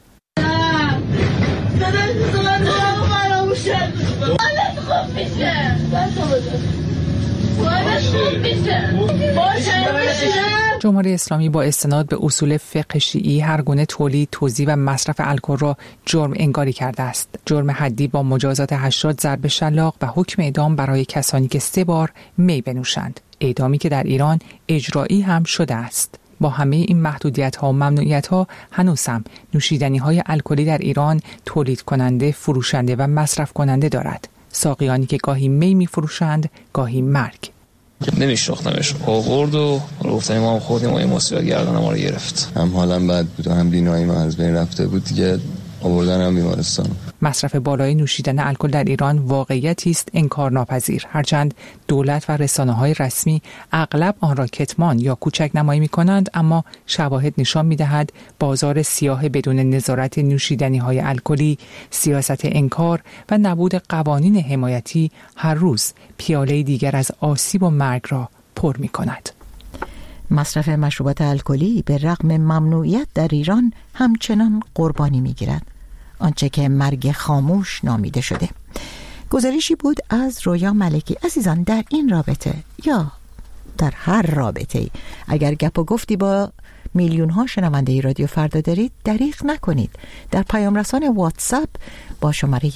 جمهوری اسلامی با استناد به اصول فقه شیعی هر گونه تولید، توزیع و مصرف الکل را جرم انگاری کرده است. جرم حدی با مجازات 80 ضرب شلاق و حکم اعدام برای کسانی که 3 بار می بنوشند. اعدامی که در ایران اجرایی هم شده است. با همه این محدودیت‌ها و ممنوعیت‌ها هنوز هم نوشیدنی‌های الکلی در ایران تولید کننده، فروشنده و مصرف کننده دارد. ساقیانی که گاهی می می‌فروشند، گاهی مرگ. نمیشناختمش، آورد و گفتن ما هم خودیم و این مصیبت گردن ما رو گرفت. هم حالم بد بود و هم بینایی ما از بین رفته بود دیگه، آوردن هم بیمارستان. مصرف بالای نوشیدن الکل در ایران واقعیتی است انکارناپذیر، هرچند دولت و رسانه‌های رسمی اغلب آن را کتمان یا کوچک نمایی می‌کنند، اما شواهد نشان می‌دهد بازار سیاه بدون نظارت نوشیدنی‌های الکلی، سیاست انکار و نبود قوانین حمایتی هر روز پیاله دیگر از آسیب و مرگ را پر می‌کند. مصرف مشروبات الکلی به رغم ممنوعیت در ایران همچنان قربانی می‌گیرد، آنچه که مرگ خاموش نامیده شده. گزارشی بود از رویا ملکی. عزیزان، در این رابطه یا در هر رابطه اگر گپ و گفتی با میلیون ها شنونده رادیو فردا دارید، دریغ نکنید. در پیام رسان واتساپ با شماره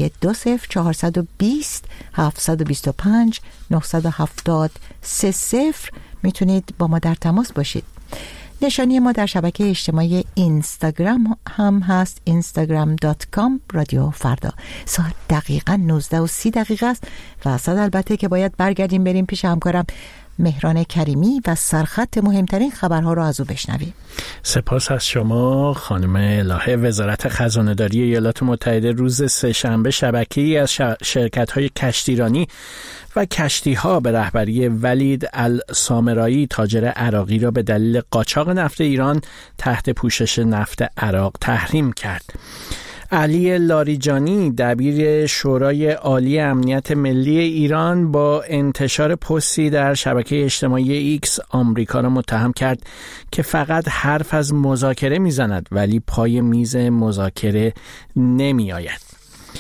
20420 725 970 30 میتونید با ما در تماس باشید. نشانی ما در شبکه اجتماعی اینستاگرام هم هست، instagram.com رادیو فردا. ساعت دقیقاً 19:30 است و صد البته که باید برگردیم بریم پیش همکارم مهران کریمی و سرخط مهمترین خبرها را از او بشنویم. سپاس از شما خانم الهه. وزارت خزانه‌داری ایالات متحده روز سه‌شنبه شبکه‌ای از شرکت‌های کشتیرانی و کشتی‌ها به رهبری ولید السامرایی تاجر عراقی را به دلیل قاچاق نفت ایران تحت پوشش نفت عراق تحریم کرد. علی لاریجانی دبیر شورای عالی امنیت ملی ایران با انتشار پستی در شبکه اجتماعی ایکس آمریکا را متهم کرد که فقط حرف از مذاکره میزند ولی پای میز مذاکره نمی آید.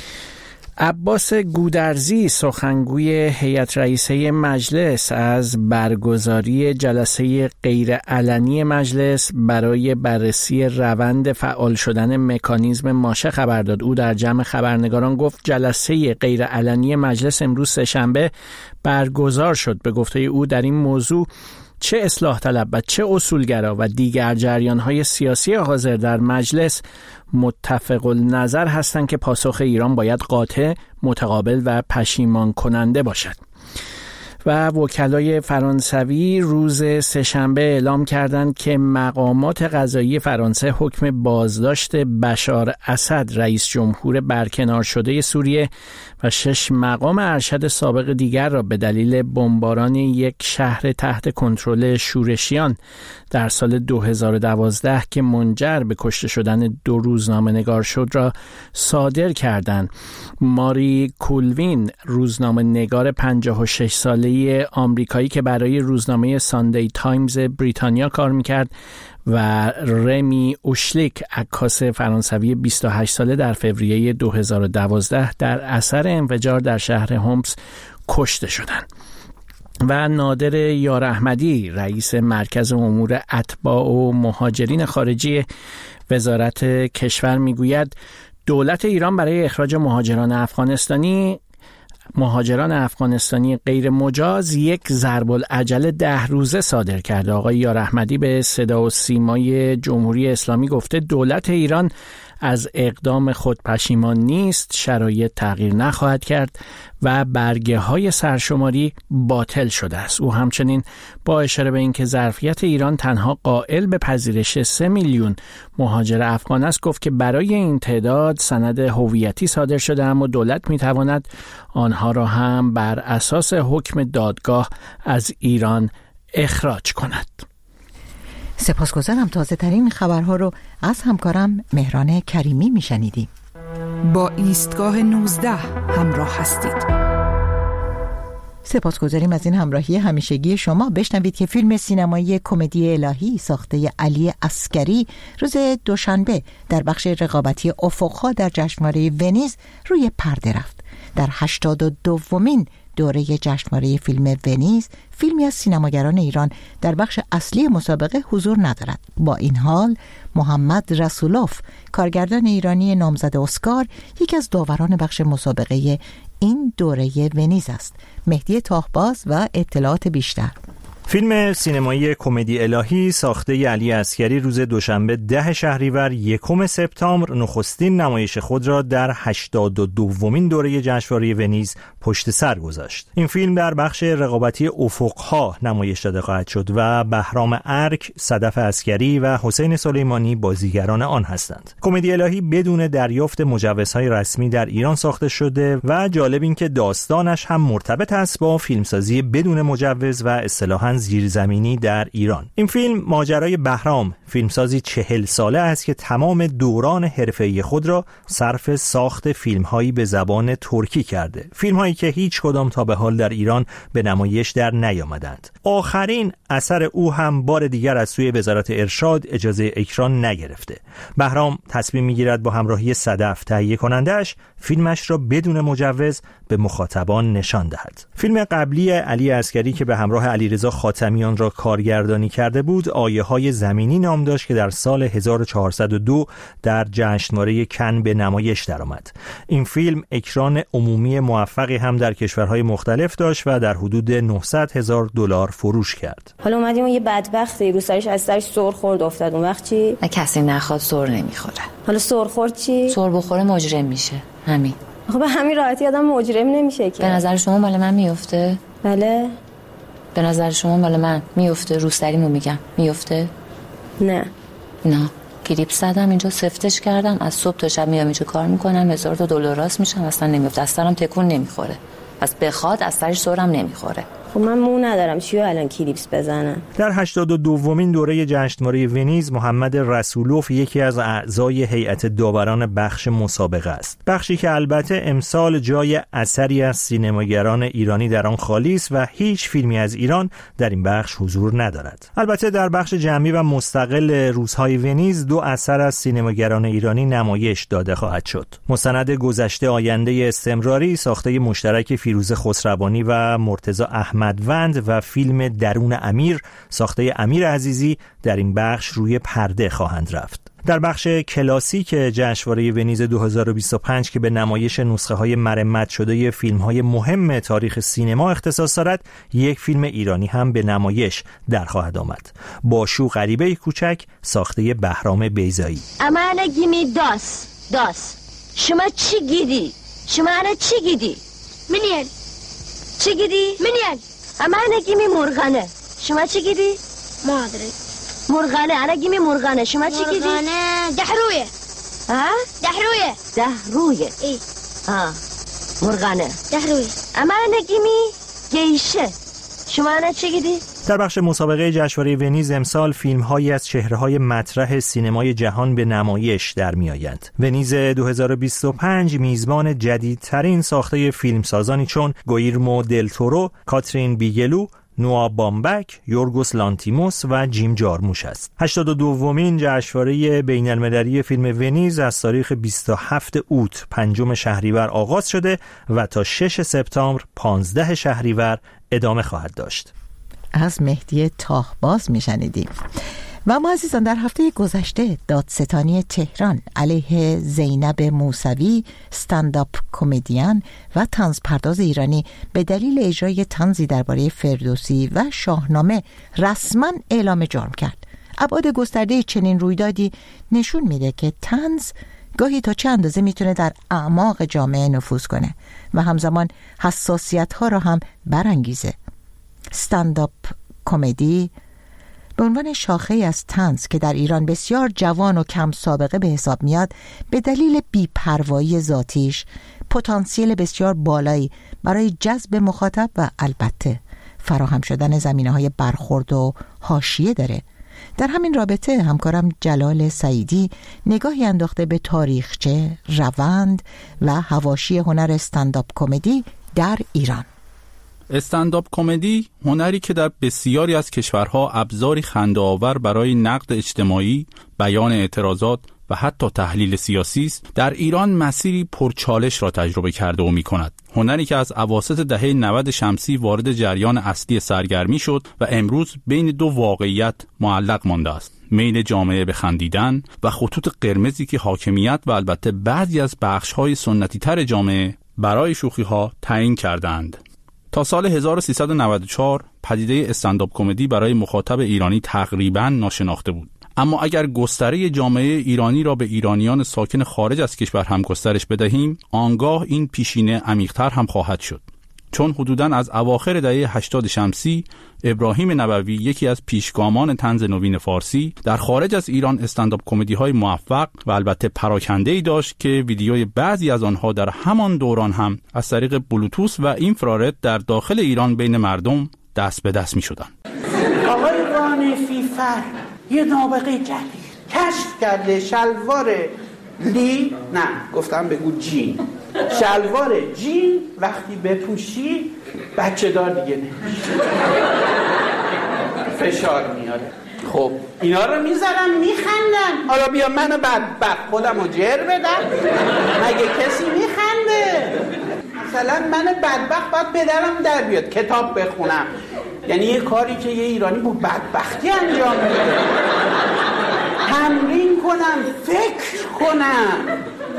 عباس گودرزی سخنگوی هیئت رئیسه مجلس از برگزاری جلسه غیرعلنی مجلس برای بررسی روند فعال شدن مکانیزم ماشه خبر داد. او در جمع خبرنگاران گفت جلسه غیرعلنی مجلس امروز سه‌شنبه برگزار شد. به گفته او در این موضوع چه اصلاح طلب و چه اصولگرا و دیگر جریان‌های سیاسی حاضر در مجلس متفق النظر هستند که پاسخ ایران باید قاطع، متقابل و پشیمان کننده باشد. و وکلای فرانسوی روز سه‌شنبه اعلام کردند که مقامات قضایی فرانسه حکم بازداشت بشار اسد رئیس جمهور برکنار شده سوریه و 6 مقام ارشد سابق دیگر را به دلیل بمباران یک شهر تحت کنترل شورشیان در سال 2012 که منجر به کشته شدن 2 روزنامه‌نگار شد را صادر کردند. ماری کولوین روزنامه‌نگار 56 ساله آمریکایی که برای روزنامه ساندی تایمز بریتانیا کار میکرد و رمی اوشلیک عکاس فرانسوی 28 ساله در فوریه 2012 در اثر انفجار در شهر هومس کشته شدند. و نادر یار احمدی رئیس مرکز امور اتباع و مهاجرین خارجی وزارت کشور میگوید دولت ایران برای اخراج مهاجران افغانستانی غیر مجاز یک ضرب العجل 10 روزه صادر کرده. آقای یار احمدی به صدا و سیمای جمهوری اسلامی گفته دولت ایران از اقدام خود پشیمان نیست، شرایط تغییر نخواهد کرد و برگه های سرشماری باطل شده است. او همچنین با اشاره به اینکه ظرفیت ایران تنها قائل به پذیرش 3 میلیون مهاجر افغان است گفت که برای این تعداد سند هویتی صادر شده اما دولت میتواند آنها را هم بر اساس حکم دادگاه از ایران اخراج کند. سپاسگزارم. تازه ترین خبرها رو از همکارم مهران کریمی میشنیدیم. با ایستگاه 19 همراه هستید. سپاسگزاریم از این همراهی همیشگی شما. بشنوید که فیلم سینمایی کمدی الهی ساخته علی عسکری روز دوشنبه در بخش رقابتی افق‌ها در جشنواره ونیز روی پرده رفت. در 82مین دوره جشنواره فیلم ونیز فیلمی از سینماگران ایران در بخش اصلی مسابقه حضور ندارد. با این حال محمد رسولوف کارگردان ایرانی نامزد اسکار یکی از داوران بخش مسابقه این دوره ونیز است. مهدی تاهباز و اطلاعات بیشتر. فیلم سینمایی کمدی الهی ساخته علی عسگری روز دوشنبه 10 شهریور 1 سپتامبر نخستین نمایش خود را در 82مین دوره جشنواره ونیز پشت سر گذاشت. این فیلم در بخش رقابتی افق‌ها نمایش داده خواهد شد و بهرام ارک، صدف عسگری و حسین سلیمانی بازیگران آن هستند. کمدی الهی بدون دریافت مجوزهای رسمی در ایران ساخته شده و جالب این که داستانش هم مرتبط است با فیلمسازی بدون مجوز و اصطلاحاً زیرزمینی در ایران. این فیلم ماجرای بهرام، فیلمسازی 40 ساله است که تمام دوران حرفه‌ای خود را صرف ساخت فیلم‌هایی به زبان ترکی کرده. فیلم‌هایی که هیچ کدام تا به حال در ایران به نمایش در نیامدند. آخرین اثر او هم بار دیگر از سوی وزارت ارشاد اجازه اکران نگرفته. بهرام تصمیم می‌گیرد با همراهی صدف تهیه کننده‌اش فیلمش را بدون مجوز به مخاطبان نشان دهد. فیلم قبلی علی عسگری که به همراه علیرضا خاتمیان را کارگردانی کرده بود، آیه‌های زمینی نام داشت که در سال 1402 در جشنواره کن به نمایش درآمد. این فیلم اکران عمومی موفقی هم در کشورهای مختلف داشت و در حدود $900,000 فروش کرد. حالا اومدیم یه بدبختی رو سرش از سرش سر خورد افتاد، اون وقت چی؟ کسی نخواد سر نمیخوره. حالا سر خورد چی؟ سر بخوره مجرم میشه. همین. خب به همین راحتی آدم مجرم نمیشه که. به نظر شما مال من میفته؟ بله. به نظر شما مال من میفته؟ روسریمو میگم میفته؟ نه. کلیپ زدم اینجا سفتش کردم، از صبح تا شب میام اینجا کار میکنم، $1000 راست میشم، اصلا نمیفته، از سرم تکون نمیخوره. پس بخواد از سرش سرم نمیخوره. خب من مو ندارم چیو الان کلیپس بزنم. در 82مین دوره جشنواره ونیز محمد رسولوف یکی از اعضای هیئت داوران بخش مسابقه است. بخشی که البته امسال جای اثری از سینماگران ایرانی در آن خالی است و هیچ فیلمی از ایران در این بخش حضور ندارد. البته در بخش جمعی و مستقل روزهای ونیز 2 اثر از سینماگران ایرانی نمایش داده خواهد شد. مستند گذشته آینده استمراری ساخته مشترک فیروزه خسروانی و مرتضی احمدوند و فیلم درون امیر ساخته امیر عزیزی در این بخش روی پرده خواهند رفت. در بخش کلاسیک جشنواره ونیز 2025 که به نمایش نسخه‌های مرمت شده فیلم‌های مهم تاریخ سینما اختصاص دارد، یک فیلم ایرانی هم به نمایش در خواهد آمد. باشو غریبه کوچک ساخته بهرام بیضایی. امانه گیمی داس شما چی گیدی؟ منیل چی گیدی؟ امانه گیمی مرغانه شما چی گیدی؟ مادری مرغانه انا گیمی مرغانه شما چی گیدی؟ مرغانه دحرویه. دحرویه ای مرغانه دحرویه. امانه گیمی گیشه شما انا چی گیدی؟ در بخش مسابقه جشنواره ونیز امسال فیلم‌هایی از چهره‌های مطرح سینمای جهان به نمایش در می‌آیند. ونیز 2025 میزبان جدیدترین ساخته فیلمسازانی چون گویرمو دل تورو، کاترین بیگلو، نوا بامبک، یورگوس لانتیموس و جیم جارموش است. 82مین جشنواره بین‌المللی فیلم ونیز از تاریخ 27 اوت 5 شهریور آغاز شده و تا 6 سپتامبر 15 شهریور ادامه خواهد داشت. از مهدی تاهباز میشنیدیم. و ما عزیزان در هفته گذشته دادستانی تهران علیه زینب موسوی، استندآپ کمدین و طنزپرداز ایرانی به دلیل اجرای طنزی درباره فردوسی و شاهنامه رسما اعلام جرم کرد. ابعاد گسترده چنین رویدادی نشون میده که طنز گاهی تا چه اندازه میتونه در اعماق جامعه نفوذ کنه و همزمان حساسیت‌ها را هم برانگیزه. استندآپ کمدی به عنوان شاخه‌ای از طنز که در ایران بسیار جوان و کم سابقه به حساب میاد، به دلیل بی‌پروایی ذاتیش پتانسیل بسیار بالایی برای جذب مخاطب و البته فراهم شدن زمینه‌های برخورد و حاشیه داره. در همین رابطه همکارم جلال سعیدی نگاهی انداخته به تاریخچه، روند و حواشی هنر استندآپ کمدی در ایران. استندآپ کمدی هنری که در بسیاری از کشورها ابزاری خنده‌آور برای نقد اجتماعی، بیان اعتراضات و حتی تحلیل سیاسی است، در ایران مسیری پرچالش را تجربه کرده و می‌کند. هنری که از اواسط دهه 90 شمسی وارد جریان اصلی سرگرمی شد و امروز بین 2 واقعیت معلق مانده است: میل جامعه به خندیدن و خطوط قرمزی که حاکمیت و البته بعضی از بخش‌های سنتی‌تر جامعه برای شوخی‌ها تعیین کردند. تا سال 1394 پدیده استندآپ کمدی برای مخاطب ایرانی تقریباً ناشناخته بود. اما اگر گستره جامعه ایرانی را به ایرانیان ساکن خارج از کشور هم گسترش بدهیم، آنگاه این پیشینه عمیق‌تر هم خواهد شد. چون حدوداً از اواخر دهه 80 شمسی ابراهیم نبوی، یکی از پیشگامان طنز نوین فارسی، در خارج از ایران استندآپ کمدی‌های موفق و البته پراکنده‌ای داشت که ویدیوی بعضی از آنها در همان دوران هم از طریق بلوتوث و اینفرارد در داخل ایران بین مردم دست به دست می‌شدند. آقای رانی فیفر یه نابغه جدید کشف کرده، شلوار بگو جین، شلوار جین وقتی بپوشی بچه دار دیگه نمیشه، فشار میاره. خب اینا رو میذارن میخندن. حالا بیا من بدبخت خودم رو جر بدم، مگه کسی میخنده؟ مثلا من بدبخت باید پدرم در بیاد کتاب بخونم، یعنی یه کاری که یه ایرانی با بدبختی انجام میده. تمرین کنم، فکر کنم،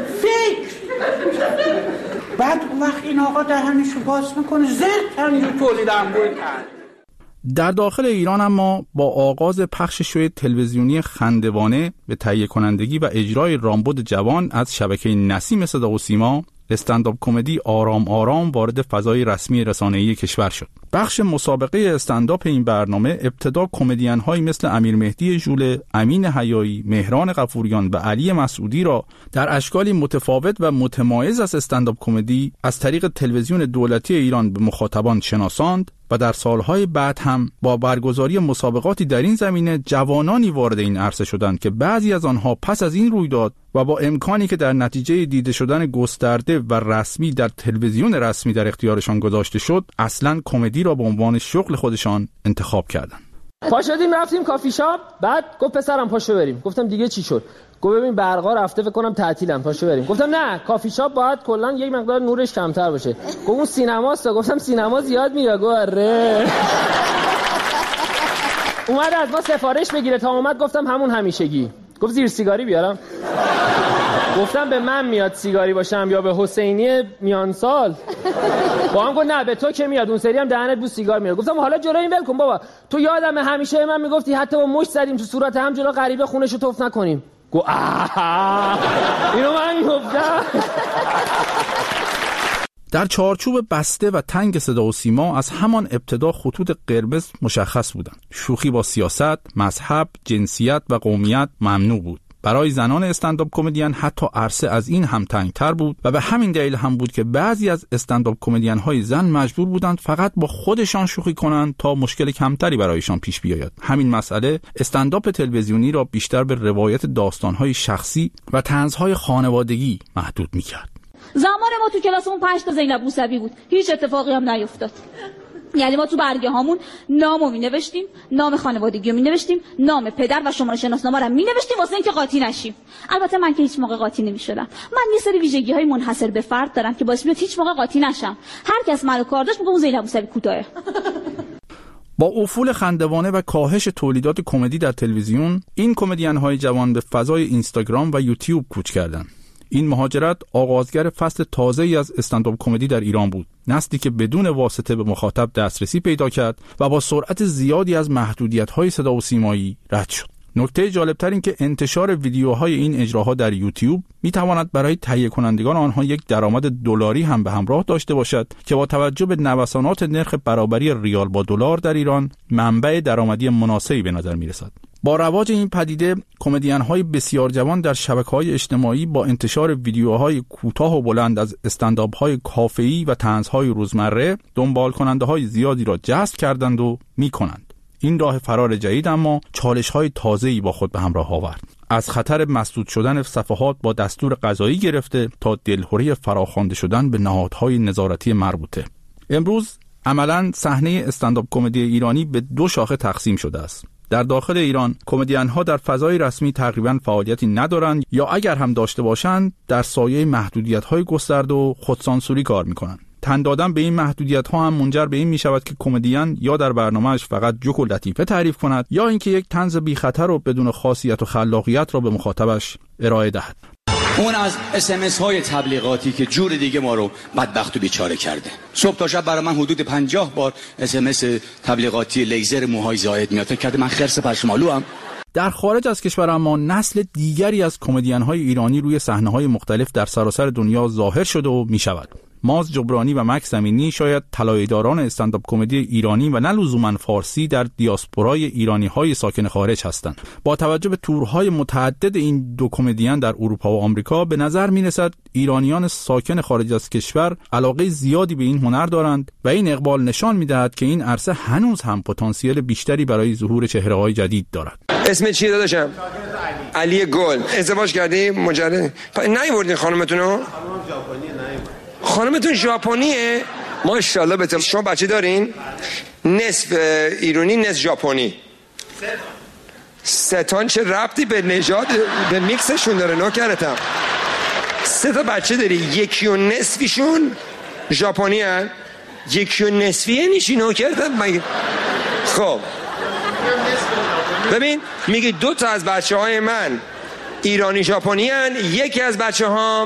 بعد اون وقت این آقا دهنشو باز میکنه، زرد هم تولید انبوه کرد. در داخل ایران اما با آغاز پخش شوی تلویزیونی خندوانه به تهیه کنندگی و اجرای رامبد جوان از شبکه نسیم صدا و سیما، استندآپ کمدی آرام آرام وارد فضای رسمی رسانه‌ای کشور شد. بخش مسابقه استندآپ این برنامه ابتدا کمدین‌هایی مثل امیر مهدی ژوله، امین حیایی، مهران غفوریان و علی مسعودی را در اشکالی متفاوت و متمایز از استندآپ کمدی از طریق تلویزیون دولتی ایران به مخاطبان شناساند و در سالهای بعد هم با برگزاری مسابقاتی در این زمینه جوانانی وارد این عرصه شدند که بعضی از آنها پس از این رویداد و با امکانی که در نتیجه دیده شدن گسترده و رسمی در تلویزیون رسمی در اختیارشان گذاشته شد، اصلاً کمدی را به عنوان شغل خودشان انتخاب کردند. پا شدیم رفتیم کافی شاپ، بعد گفت پسرم پاشو بریم. گفتم دیگه چی شد؟ گفت ببین برقا رفته، فکر کنم تعطیلم، پاشو بریم. گفتم نه، کافی شاپ باید کلا یک مقدار نورش کمتر باشه. گفت اون سینماست. گفتم سینما زیاد میاد. گفت آره. اومد از ما سفارش بگیره تا اومد، گفتم همون همیشگی. گفت زیر سیگاری بیارم؟ گفتم به من میاد سیگاری باشم یا به حسینی میان سال؟ با هم گفت نه به تو که میاد، اون سری هم دهنت بو سیگار میاد. گفتم حالا جلو این ول کن بابا، تو یادم همیشه من میگفتی حتی با مشت زدیم تو صورت هم جلو غریبه خونشو توف نکنیم. گفت اینو من گفتم. در چارچوب بسته و تنگ صدا و سیما از همان ابتدا خطوط قرمز مشخص بودند. شوخی با سیاست، مذهب، جنسیت و قومیت ممنوع بود. برای زنان استندآپ کمدین حتی عرصه از این هم تنگتر بود و به همین دلیل هم بود که بعضی از استندآپ کمدین های زن مجبور بودند فقط با خودشان شوخی کنند تا مشکل کمتری برایشان پیش بیاید. همین مسئله استندآپ تلویزیونی را بیشتر به روایت داستان‌های شخصی و طنزهای خانوادگی محدود می‌کرد. زمان ما تو کلاسمون 5 تا زینب موسوی بود، هیچ اتفاقی هم نیفتاد. یعنی ما تو برگه هامون نامو می‌نوشتیم، نام خانوادگیو می‌نوشتیم، نام پدر و شماره شناسنامه رو می‌نوشتیم واسه اینکه قاطی نشیم. البته من که هیچ موقع قاطی نمی‌شدم. من یه سری ویژگی‌های منحصر به فرد دارم که باعث میشه هیچ موقع قاطی نشم. هر کس منو کار داشت میگه اون زینب موسوی کوتاهه. با افول خندوانه و کاهش تولیدات کمدی در تلویزیون، این کمدین‌های جوان به فضای اینستاگرام و یوتیوب کوچ کردند. این مهاجرت آغازگر فصل تازه‌ای از استندآپ کمدی در ایران بود، نسلی که بدون واسطه به مخاطب دسترسی پیدا کرد و با سرعت زیادی از محدودیت‌های صدا و سیمایی رد شد. نکته جالبتر این که انتشار ویدیوهای این اجراها در یوتیوب میتواند برای تهیه کنندگان آنها یک درآمد دلاری هم به همراه داشته باشد که با توجه به نوسانات نرخ برابری ریال با دلار در ایران منبع درآمدی مناسبی به نظر میرسد. با رواج این پدیده، کمدین‌های بسیار جوان در شبکه‌های اجتماعی با انتشار ویدیوهای کوتاه و بلند از استندآپ‌های کافه‌ای و طنزهای روزمره دنبال کننده‌های زیادی را جذب کردند و می‌کنند. این راه فرار جدید اما چالش‌های تازه‌ای با خود به همراه آورد. از خطر مسدود شدن صفحات با دستور قضایی گرفته تا دلخوری فراخوانده شدن به نهادهای نظارتی مربوطه. امروز عملاً صحنه استندآپ کمدی ایرانی به دو شاخه تقسیم شده است. در داخل ایران کمدین‌ها در فضای رسمی تقریباً فعالیتی ندارند یا اگر هم داشته باشند در سایه محدودیت‌های گسترده و خودسانسوری کار می‌کنند. تن دادن به این محدودیت‌ها هم منجر به این می‌شود که کمدین یا در برنامه‌اش فقط جوک و لطیفه تعریف کند یا اینکه یک طنز بی خطر و بدون خاصیت و خلاقیت را به مخاطبش ارائه دهد. اون از SMS های تبلیغاتی که جور دیگه ما رو بدبخت و بیچاره کرده. صبح تا شب برای من حدود 50 بار SMS تبلیغاتی لیزر موهای زائد میاد. فکر کرده من خرس پشمالوام. در خارج از کشور اما نسل دیگری از کمدین‌های ایرانی روی صحنه‌های مختلف در سراسر دنیا ظاهر شده و می‌شود. ماز جبرانی و مکس امینی شاید طلایه‌داران استندآپ کمدی ایرانی و نه لزوماً فارسی در دیاسپورای ایرانی‌های ساکن خارج هستند. با توجه به تورهای متعدد این دو کمدین در اروپا و آمریکا به نظر می‌رسد ایرانیان ساکن خارج از کشور علاقه زیادی به این هنر دارند و این اقبال نشان می‌دهد که این عرصه هنوز هم پتانسیل بیشتری برای ظهور چهره‌های جدید دارد. اسم چیه داداشم؟ علی گل. ازدواج کردی؟ مجرد. نیوردین خانمتونو؟ خانمتون ژاپنیه؟ ماشاءالله بهتون. شما بچه دارین؟ نصف ایرانی نصف ژاپنی. ستان چه ربطی به نژاد به میکسشون داره نوکرتم. 3 تا بچه داری، 1.5 ژاپنی هن، 1.5 نیشی نوکرتم مگه؟ خب ببین میگه 2 تا از بچه های من ایرانی ژاپنی هن، یکی از بچه هام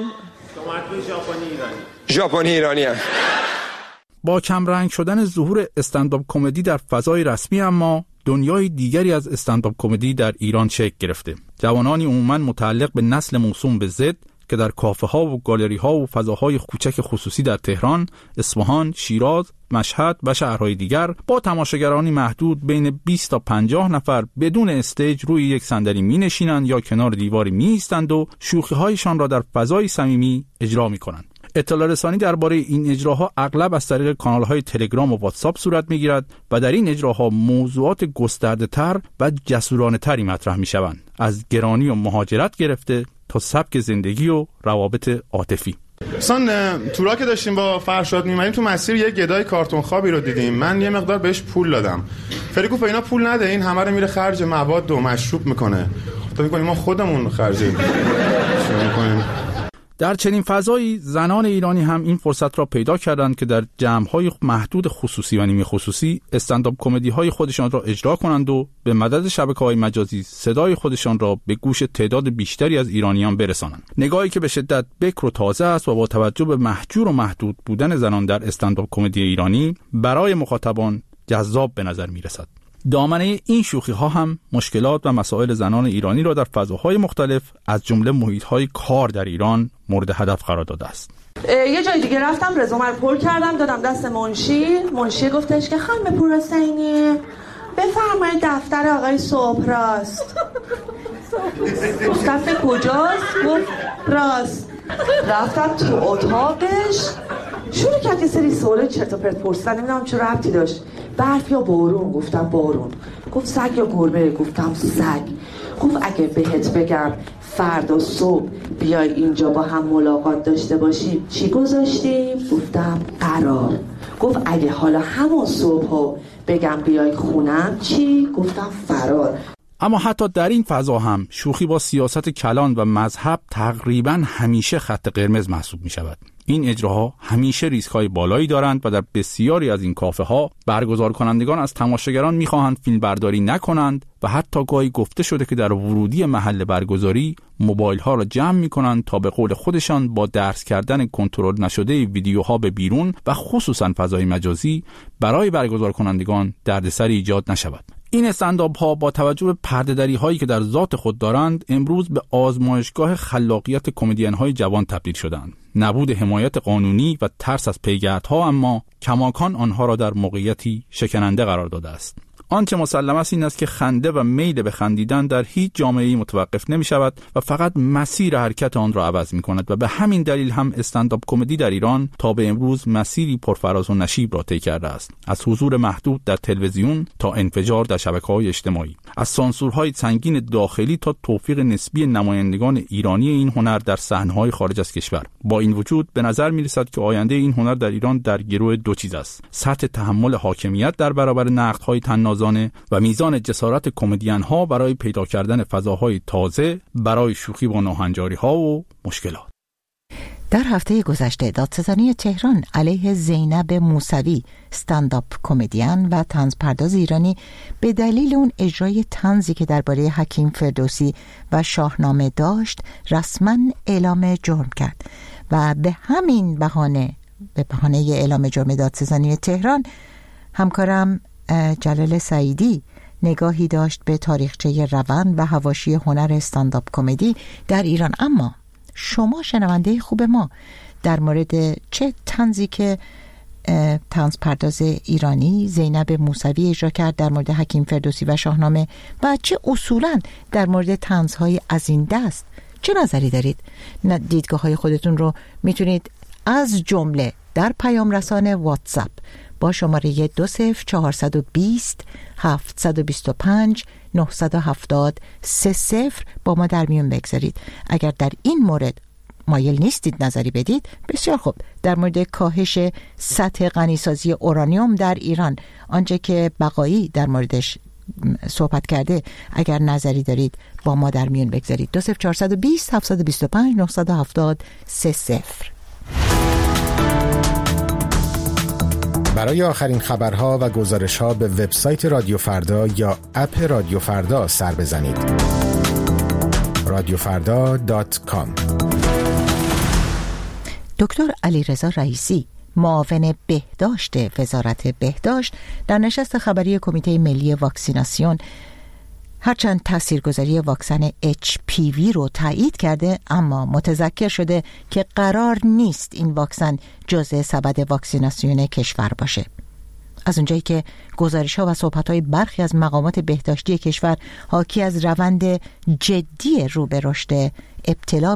ژاپنی ایرانی هن. با کمرنگ شدن ظهور استندآپ کمدی در فضای رسمی اما دنیای دیگری از استندآپ کمدی در ایران شکل گرفته. جوانانی عموماً متعلق به نسل موسوم به زد که در کافه ها و گالری ها و فضاهای کوچک خصوصی در تهران، اصفهان، شیراز، مشهد و شهرهای دیگر با تماشاگرانی محدود بین 20 تا 50 نفر بدون استیج روی یک صندلی می‌نشینند یا کنار دیواری می‌ایستند و شوخی‌هایشان را در فضای صمیمی اجرا می‌کنند. اطلاع رسانی درباره این اجراها اغلب از طریق کانال‌های تلگرام و واتساپ صورت می‌گیرد و در این اجراها موضوعات گسترده‌تر و جسورانه‌تری مطرح می‌شوند، از گرانی و مهاجرت گرفته تا سبک زندگی و روابط عاطفی. مثلا تورا که داشتیم با فرشاد می‌مریم تو مسیر یه گدای کارتون خوابی رو دیدیم. من یه مقدار بهش پول دادم. فری گفت اینا پول نده، این همه رو میره خرج مواد و مشروب میکنه. تو میگیم ما خودمون خرج میکنیم. در چنین فضایی زنان ایرانی هم این فرصت را پیدا کردند که در جمع‌های محدود خصوصی و نیمه خصوصی استندآپ کمدی‌های خودشان را اجرا کنند و به مدد شبکه‌های مجازی صدای خودشان را به گوش تعداد بیشتری از ایرانیان برسانند. نگاهی که به شدت بکر و تازه است و با توجه به محجور و محدود بودن زنان در استندآپ کمدی ایرانی برای مخاطبان جذاب به نظر می‌رسد. دامنه این شوخی ها هم مشکلات و مسائل زنان ایرانی را در فضاهای مختلف از جمله محیط‌های کار در ایران مورد هدف قرار داده است. یه جای دیگه رفتم رزومه رو پر کردم دادم دست منشی گفتش که خانم پورحسینی بفرمایید دفتر آقای صبحراست. گفتم کجاست؟ گفت راست. رفتم تو اتاقش شروع کرد یه سری سوال چرت و پرت پرسیدن، نمیدونم چه ربطی داشت. برف یا بارون؟ گفتم بارون. گفت سگ یا گربه؟ گفتم سگ. گفت اگه بهت بگم فردا صبح بیای اینجا با هم ملاقات داشته باشیم چی گذاشتیم؟ گفتم قرار. گفت اگه حالا همون صبح بگم بیای خونم چی؟ گفتم فرار. اما حتی در این فضا هم شوخی با سیاست کلان و مذهب تقریباً همیشه خط قرمز محسوب می شود. این اجراها همیشه ریسک‌های بالایی دارند و در بسیاری از این کافه‌ها برگزار کنندگان از تماشاگران می‌خواهند فیلم برداری نکنند و حتی گاهی گفته شده که در ورودی محل برگزاری موبایل‌ها را جمع می‌کنند تا به قول خودشان با درس کردن کنترل نشده ویدیوها به بیرون و خصوصاً فضای مجازی برای برگزار کنندگان دردسر ایجاد نشود. این استندآپ ها با توجه به پرده‌دری هایی که در ذات خود دارند امروز به آزمایشگاه خلاقیت کمدین های جوان تبدیل شدند. نبود حمایت قانونی و ترس از پیگردها اما کماکان آنها را در موقعیتی شکننده قرار داده است. آنچه مسلم است این است که خنده و میل به خندیدن در هیچ جامعه‌ای متوقف نمی شود و فقط مسیر حرکت آن را عوض می کند و به همین دلیل هم استندآپ کمدی در ایران تا به امروز مسیری پرفراز و نشیب را طی کرده است. از حضور محدود در تلویزیون تا انفجار در شبکه‌های اجتماعی، از سانسورهای سنگین داخلی تا توفیق نسبی نمایندگان ایرانی این هنر در صحنه‌های خارج از کشور. با این وجود به نظر می‌رسد که آینده این هنر در ایران در گرو دو چیز است: سطح تحمل حاکمیت در برابر نقدهای طنازانه و میزان جسارت کمدین ها برای پیدا کردن فضاهای تازه برای شوخی با ناهنجاری ها و مشکلات. در هفته گذشته دادستانی تهران علیه زینب موسوی استندآپ کمدین و طنزپرداز ایرانی به دلیل اون اجرای طنزی که درباره حکیم فردوسی و شاهنامه داشت رسما اعلام جرم کرد و به همین بهانه اعلام جرم دادستانی تهران همکارم جلال سعیدی نگاهی داشت به تاریخچه روند و حواشی هنر استندآپ کمدی در ایران. اما شما شنونده خوب ما در مورد چه طنزی که طنزپرداز ایرانی زینب موسوی اجرا کرد در مورد حکیم فردوسی و شاهنامه و چه اصولاً در مورد طنزهای از این دست چه نظری دارید؟ دیدگاه های خودتون رو میتونید از جمله در پیام رسان واتساپ با شماره 20420 725 970 30 با ما در میون بگذارید. اگر در این مورد مایل نیستید نظری بدید، بسیار خوب، در مورد کاهش سطح غنیسازی اورانیوم در ایران، آنچه که بقایی در موردش صحبت کرده، اگر نظری دارید با ما در میون بگذارید. 20420 725 970 30. برای آخرین خبرها و گزارش‌ها به وبسایت رادیو فردا یا اپ رادیو فردا سر بزنید. radiofrda.com. دکتر علیرضا رئیسی، معاون بهداشت وزارت بهداشت، در نشست خبری کمیته ملی واکسیناسیون هرچند تاثیرگذاری واکسن HPV رو تایید کرده، اما متذکر شده که قرار نیست این واکسن جزء سبد واکسیناسیون کشور باشه. از اونجایی که گزارش‌ها و صحبت‌های برخی از مقامات بهداشتی کشور حاکی از روند جدی رو به رشد ابتلا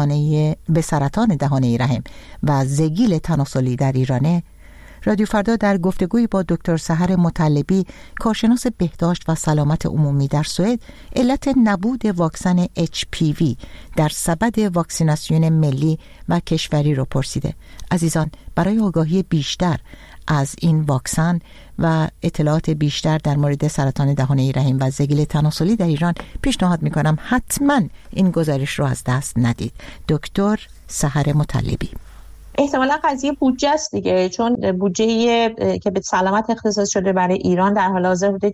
به سرطان دهانه رحم و زگیل تناسلی در ایرانه، رادیو فردا در گفتگویی با دکتر سحر مطلبی، کارشناس بهداشت و سلامت عمومی در سوئد، علت نبود واکسن HPV در سبد واکسیناسیون ملی و کشوری رو پرسیده. عزیزان، برای آگاهی بیشتر از این واکسن و اطلاعات بیشتر در مورد سرطان دهانه رحم و زگیل تناسلی در ایران پیشنهاد میکنم حتما این گزارش رو از دست ندید. دکتر سحر مطلبی: احتمالا قضیه بودجه است دیگه، چون بودجه که به سلامت اختصاص شده برای ایران در حال حاضر بوده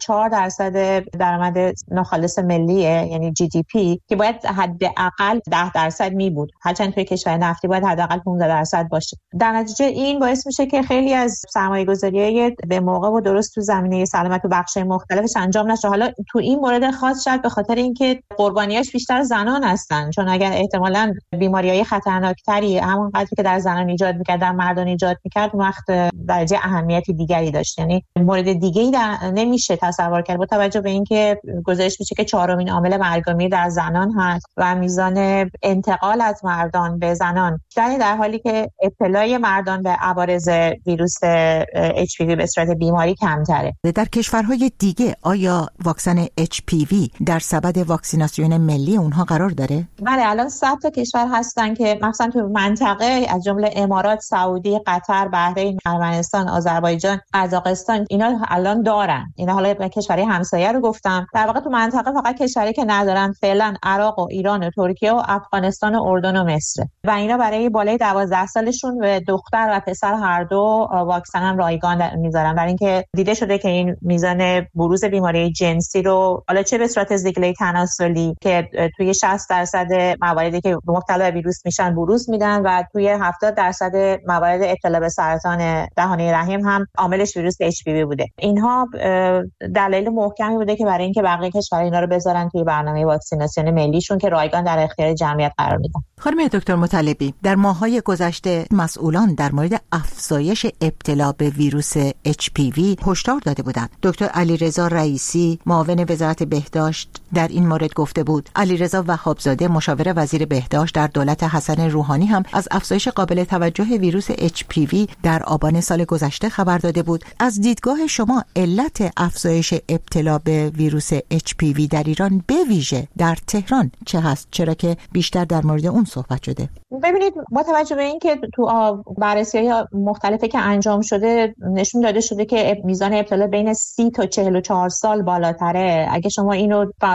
4% درآمد ناخالص ملیه، یعنی GDP، که باید حداقل 10% می بود، هرچند توی کشور نفتی باید حداقل 15% باشه. در نتیجه این باعث میشه که خیلی از سرمایه‌گذاری‌های به موقع و درست تو زمینه سلامت و بخش‌های مختلفش انجام نشه. حالا تو این مورد خاص شاید به خاطر اینکه قربانیاش بیشتر زنان هستن، چون اگر احتمالاً بیماری‌های خطرناکتری همون قدری که در زنان ایجاد می‌کرد در مردان ایجاد می‌کرد، وقت درجه اهمیتی دیگری داشت. یعنی مورد دیگه‌ای نمیشه تصور کرد با توجه به اینکه گزارش میشه که 4مین عامل مرگ‌آمیر در زنان هست و میزان انتقال از مردان به زنان بیشتر، در حالی که ابتلای مردان به عوارض ویروس HPV به صورت بیماری کمتره. در کشورهای دیگه آیا واکسن HPV در سبد واکسیناسیون ملی اونها قرار داره؟ بله، الان 100 تا کشور هستن که مثلا تو منطقه از جمله امارات، سعودی، قطر، بحرین، ارمنستان، آذربایجان، قزاقستان، اینا الان دارن. اینا حالا کشورهای همسایه رو گفتم. در واقع تو منطقه فقط کشوری که ندارن فعلا عراق و ایران و ترکیه و افغانستان و اردن و مصر، و اینا برای بالای 12 سالشون به دختر و پسر هر دو واکسن هم رایگان میذارن، برای اینکه دیده شده که این میزان بروز بیماری جنسی رو حالا چه به صورت زگیله تناسلی که توی 60% مواردی که مبتلا به ویروس میشن بروز میدن و توی 70% موارد ابتلا به سرطان دهانه رحم هم عاملش ویروس HPV بوده. اینها دلایل محکمی بوده که برای اینکه بقیه کشورها اینا رو بذارن توی برنامه واکسیناسیون ملیشون که رایگان در اختیار جمعیت قرار میدن. خانم دکتر مطلبی، در ماه‌های گذشته مسئولان در مورد افزایش ابتلا به ویروس HPV هشدار داده بودند. دکتر علیرضا رئیسی، معاون وزارت بهداشت، در این مورد گفته بود. علیرضا وهابزاده، مشاور وزیر بهداشت در دولت حسن روحانی، هم از افزایش قابل توجه ویروس HPV در آبان سال گذشته خبر داده بود. از دیدگاه شما علت افزایش ابتلا به ویروس HPV در ایران، به ویژه در تهران، چه هست؟ چرا که بیشتر در مورد اون صحبت شده؟ ببینید، با توجه به اینکه تو بررسی‌های مختلفی که انجام شده نشون داده شده که میزان ابتلا بین 30 تا 44 سال بالاتره. اگه شما اینو فعالیت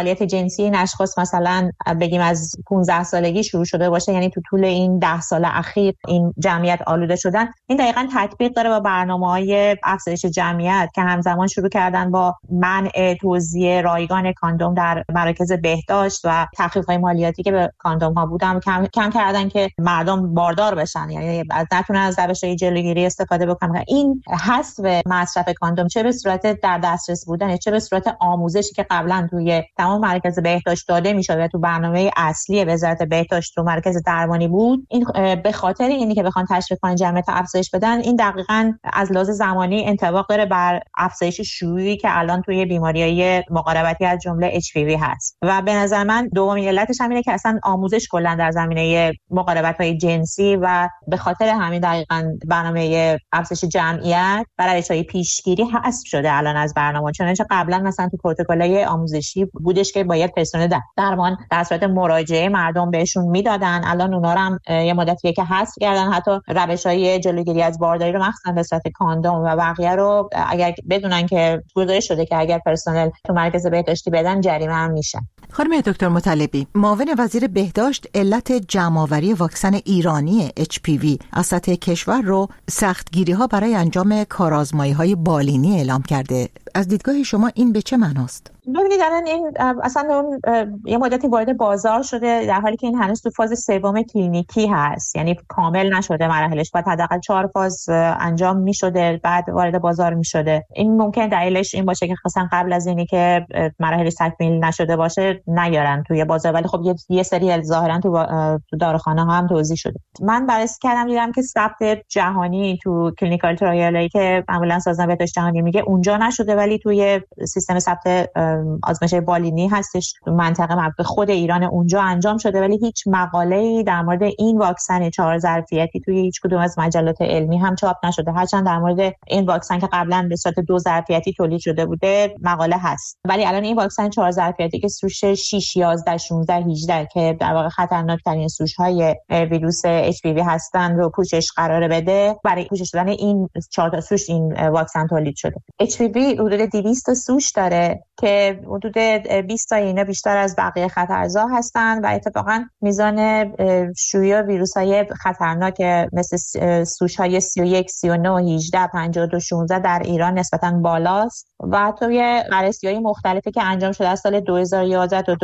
فعالیت جنسی این اشخاص مثلا بگیم از 15 سالگی شروع شده باشه، یعنی تو طول این 10 سال اخیر این جمعیت آلوده شدن، این دقیقاً تطبیق داره با برنامه‌های افزایش جمعیت که همزمان شروع کردن با منع توزیع رایگان کاندوم در مراکز بهداشت و تخفیف‌های مالیاتی که به کاندوم‌ها بودن کم کردن که مردم باردار بشن، یعنی نتونن از روش‌های جلوگیری استفاده بکنن. این حذف مصرف کاندوم چه به صورت در دسترس بودن، چه به صورت آموزشی که قبلا توی تمام مرکز بهداشت داده میشد و تو برنامه اصلی وزارت بهداشت تو مرکز درمانی بود، این به خاطر اینی که بخوان تشویق کنن جمعیت افزایش بدن، این دقیقاً از لحاظ زمانی انطباق داره بر افزایش شیوعی که الان توی بیماری‌های مقاربتی از جمله HPV هست. و به نظر من دومین علتش همینه که اصلا آموزش کلا در زمینه مقاربت‌های جنسی و به خاطر همین دقیقاً برنامه افزایش جمعیت برای روش‌های پیشگیری حذف شده الان از برنامه. چنانچه قبلا مثلا تو پروتکل‌های آموزشی بودش که باید پرسنل درمان در صورت مراجعه مردم بهشون میدادن، الان اونا رو هم یه مدتیه که حذف کردن. حتی روش‌های جلوگیری از بارداری رو مخصوصا به صورت کاندوم و بقیه رو اگر بدونن که گزارش شده که اگر پرسنل تو مرکز بهداشتی بدن جریمه هم میشن. خانم دکتر مطلبی، معاون وزیر بهداشت علت جمع‌آوری واکسن ایرانی HPV از سطح کشور رو سختگیری‌ها برای انجام کارآزمایی‌های بالینی اعلام کرده. از دیدگاه شما این به چه معناست؟ ببینید الان این اصلا اون یه مدتی وارد بازار شده در حالی که این هنوز تو فاز سوم کلینیکی هست، یعنی کامل نشده مراحلش، باید حداقل 4 فاز انجام میشده بعد وارد بازار میشده. این ممکن دلیلش این باشه که خاصن قبل از اینی که مراحلش تکمیل نشده باشه نیارن توی بازار، ولی خب یه سری ظاهرا تو داروخانه ها هم توزیع شده. من بررسی کردم دیدم که ثبت جهانی تو کلینیکال ترایلی که معمولا سازمان بهداشت جهانی میگه اونجا نشده، ولی توی سیستم ثبت آزمایش بالینی هستش منطقه مربوط به خود ایران اونجا انجام شده، ولی هیچ مقاله‌ای در مورد این واکسن 4 ظرفیتی توی هیچ کدوم از مجلات علمی هم چاپ نشده. هرچند در مورد این واکسن که قبلا به صورت 2 ظرفیتی تولید شده بوده مقاله هست، ولی الان این واکسن 4 ظرفیتی که سوش 6 11 16 18 که در واقع خطرناک‌ترین سوش‌های ویروس HPV هستن رو پوشش قرار بده، برای پوشش دادن این 4 تا سوش این واکسن تولید شده. HPV حدود 200 سوش داره که حدود 20 تا اینا بیشتر از بقیه خطرزا هستن و اتفاقا میزان شیوع ویروس‌های خطرناک مثل سوش‌های 31 39 18 52 16 در ایران نسبتاً بالاست و توی بررسی‌های مختلفی که انجام شده از سال 2011 تا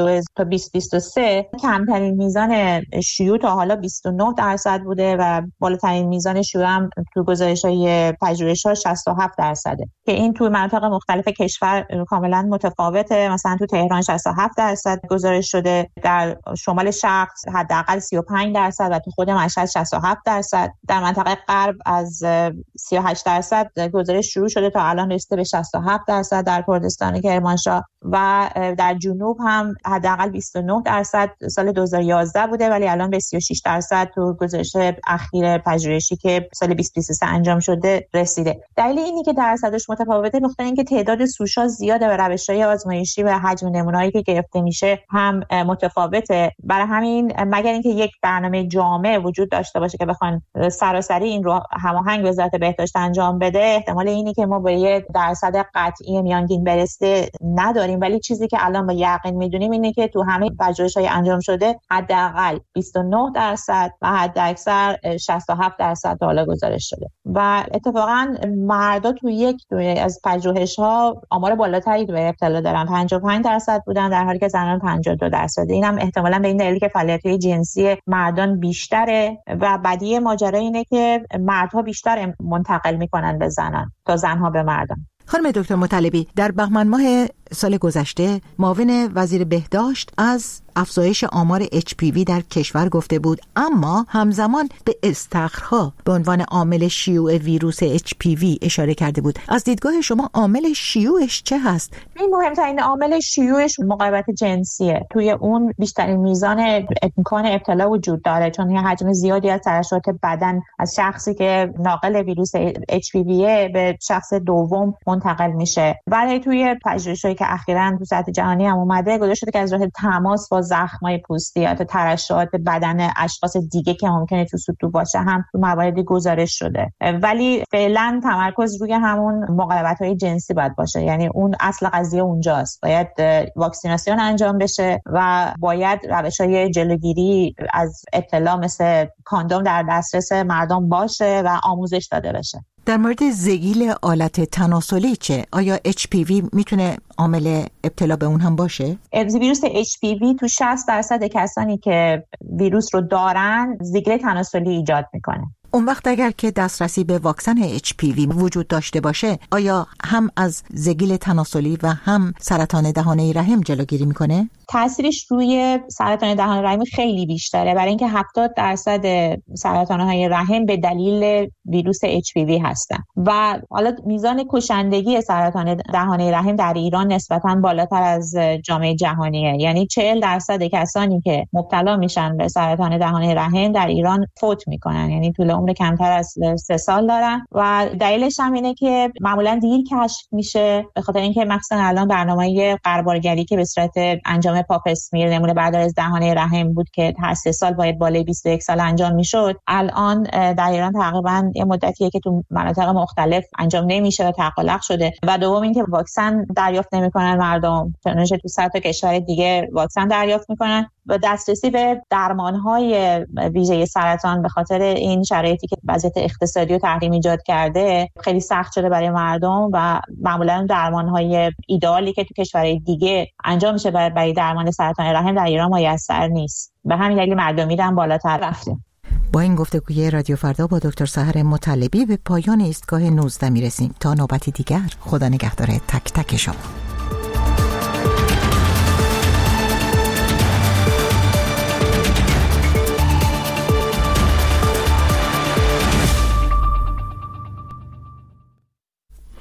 2023 کمترین میزان شیوع تا حالا 29% بوده و بالاترین میزان شیوع هم تو گزارش‌های پژوهش‌ها 67%، که این توی مناطق مختلف کشور کاملا متفاوته. مثلا تو تهران 67% گزارش شده، در شمال شرق حداقل 35% و تو خود مشهد 67%. در منطقه غرب از 38% گزارش شروع شده تا الان رسیده به 67% در کردستان کرمانشاه و در جنوب هم حداقل 29% سال 2011 بوده ولی الان به 36% تو گزارش اخیر پژوهشی که سال 2023 انجام شده رسیده. دلیل اینی که درصدش متفاوته نقطه این که تعداد سوشا زیاده و روش‌های آزمایشی و حجم نمونه‌هایی که گرفته میشه هم متفاوته. برای همین مگر اینکه یک برنامه جامع وجود داشته باشه که بخوان سراسری این رو هماهنگ وزارت بهداشت انجام بده، احتمال اینی که ما به یه درصد قطعی میانگین برسه نداریم، ولی چیزی که الان با یقین میدونیم اینه که تو همه پژوهش‌های انجام شده حداقل 29% و حداکثر 67% حالا گزارش شده و اتفاقا مردا تو یک از پژوهش‌ها آمار بالاتری به ابتلا دارن، 55% بودن در حالی که زنان 52%. اینم احتمالاً به این دلیل که فعالیت جنسی مردان بیشتره و بدیه ماجرا اینه که مردها بیشتر منتقل میکنن به زنان تا زنها به مردان. خانم دکتر مطلبی، در بهمن ماه سال گذشته معاون وزیر بهداشت از افزایش آمار HPV در کشور گفته بود، اما همزمان به استخرها به عنوان عامل شیوع ویروس HPV اشاره کرده بود. از دیدگاه شما عامل شیوعش چه هست؟ این مهمترین عامل شیوعش مقاومت جنسیه. توی اون بیشترین میزان امکان ابتلا وجود داره چون یه حجم زیادی از ترشحات بدن از شخصی که ناقل ویروس HPV به شخص دوم منتقل میشه. ولی توی پژوهش‌هایی که اخیراً تو سطح جهانی هم اومده گذاشته شده که از راه تماس با زخم‌های پوستی یا ترشحات بدن اشخاص دیگه که ممکنه تو سوتو باشه هم تو مواردی گزارش شده، ولی فعلا تمرکز روی همون مقاومت‌های جنسی باید باشه. یعنی اون اصل قضیه اونجاست، باید واکسیناسیون انجام بشه و باید روش‌های جلوگیری از ابتلا مثل کاندوم در دسترس مردم باشه و آموزش داده بشه. در مورد زگیل آلت تناسلی چه؟ آیا HPV میتونه عامل ابتلا به اون هم باشه؟ ویروس HPV تو 60% کسانی که ویروس رو دارن زگیل تناسلی ایجاد میکنه. اون وقت اگر که دسترسی به واکسن HPV وجود داشته باشه، آیا هم از زگیل تناسلی و هم سرطان دهانه رحم جلوگیری میکنه؟ تأثیرش روی سرطان دهان رحم خیلی بیشتره، برای اینکه 70% سرطان‌های رحم به دلیل ویروس HPV هستن و حالا میزان کشندگی سرطان دهانه رحم در ایران نسبتاً بالاتر از جامعه جهانیه. یعنی 40% کسانی که مبتلا میشن به سرطان دهانه رحم در ایران فوت میکنن، یعنی طول عمر کمتر از 3 سال دارن و دلیلش هم اینه که معمولاً دیر کشف میشه، به خاطر اینکه مثلا الان برنامه قربالگری که به صورت انجام پاپ اسمیر نمونه برداری از دهانه رحم بود که هر 3 سال باید بالای 21 سال انجام میشد، الان در ایران تقریبا یه مدتیه که تو مناطق مختلف انجام نمیشه و تعلق شده. و دوم اینکه واکسن دریافت نمیکنن مردم، چنانچه تو 100 تا کشور دیگه واکسن دریافت میکنن و دسترسی به درمانهای ویژه سرطان به خاطر این شرایطی که وضعیت اقتصادی و تحریم ایجاد کرده خیلی سخت شده برای مردم و معمولا درمانهای ایدئالی که تو کشورهای دیگه انجام میشه برای درمان سرطان رحم در ایران میسر نیست. به همین دلیل مردمی هم بالاتر رفته. با این گفتگوی رادیو فردا با دکتر سحر مطلبی به پایان ایستگاه 19 میرسیم. تا نوبتی دیگر، خدا نگهدار تک تک شما.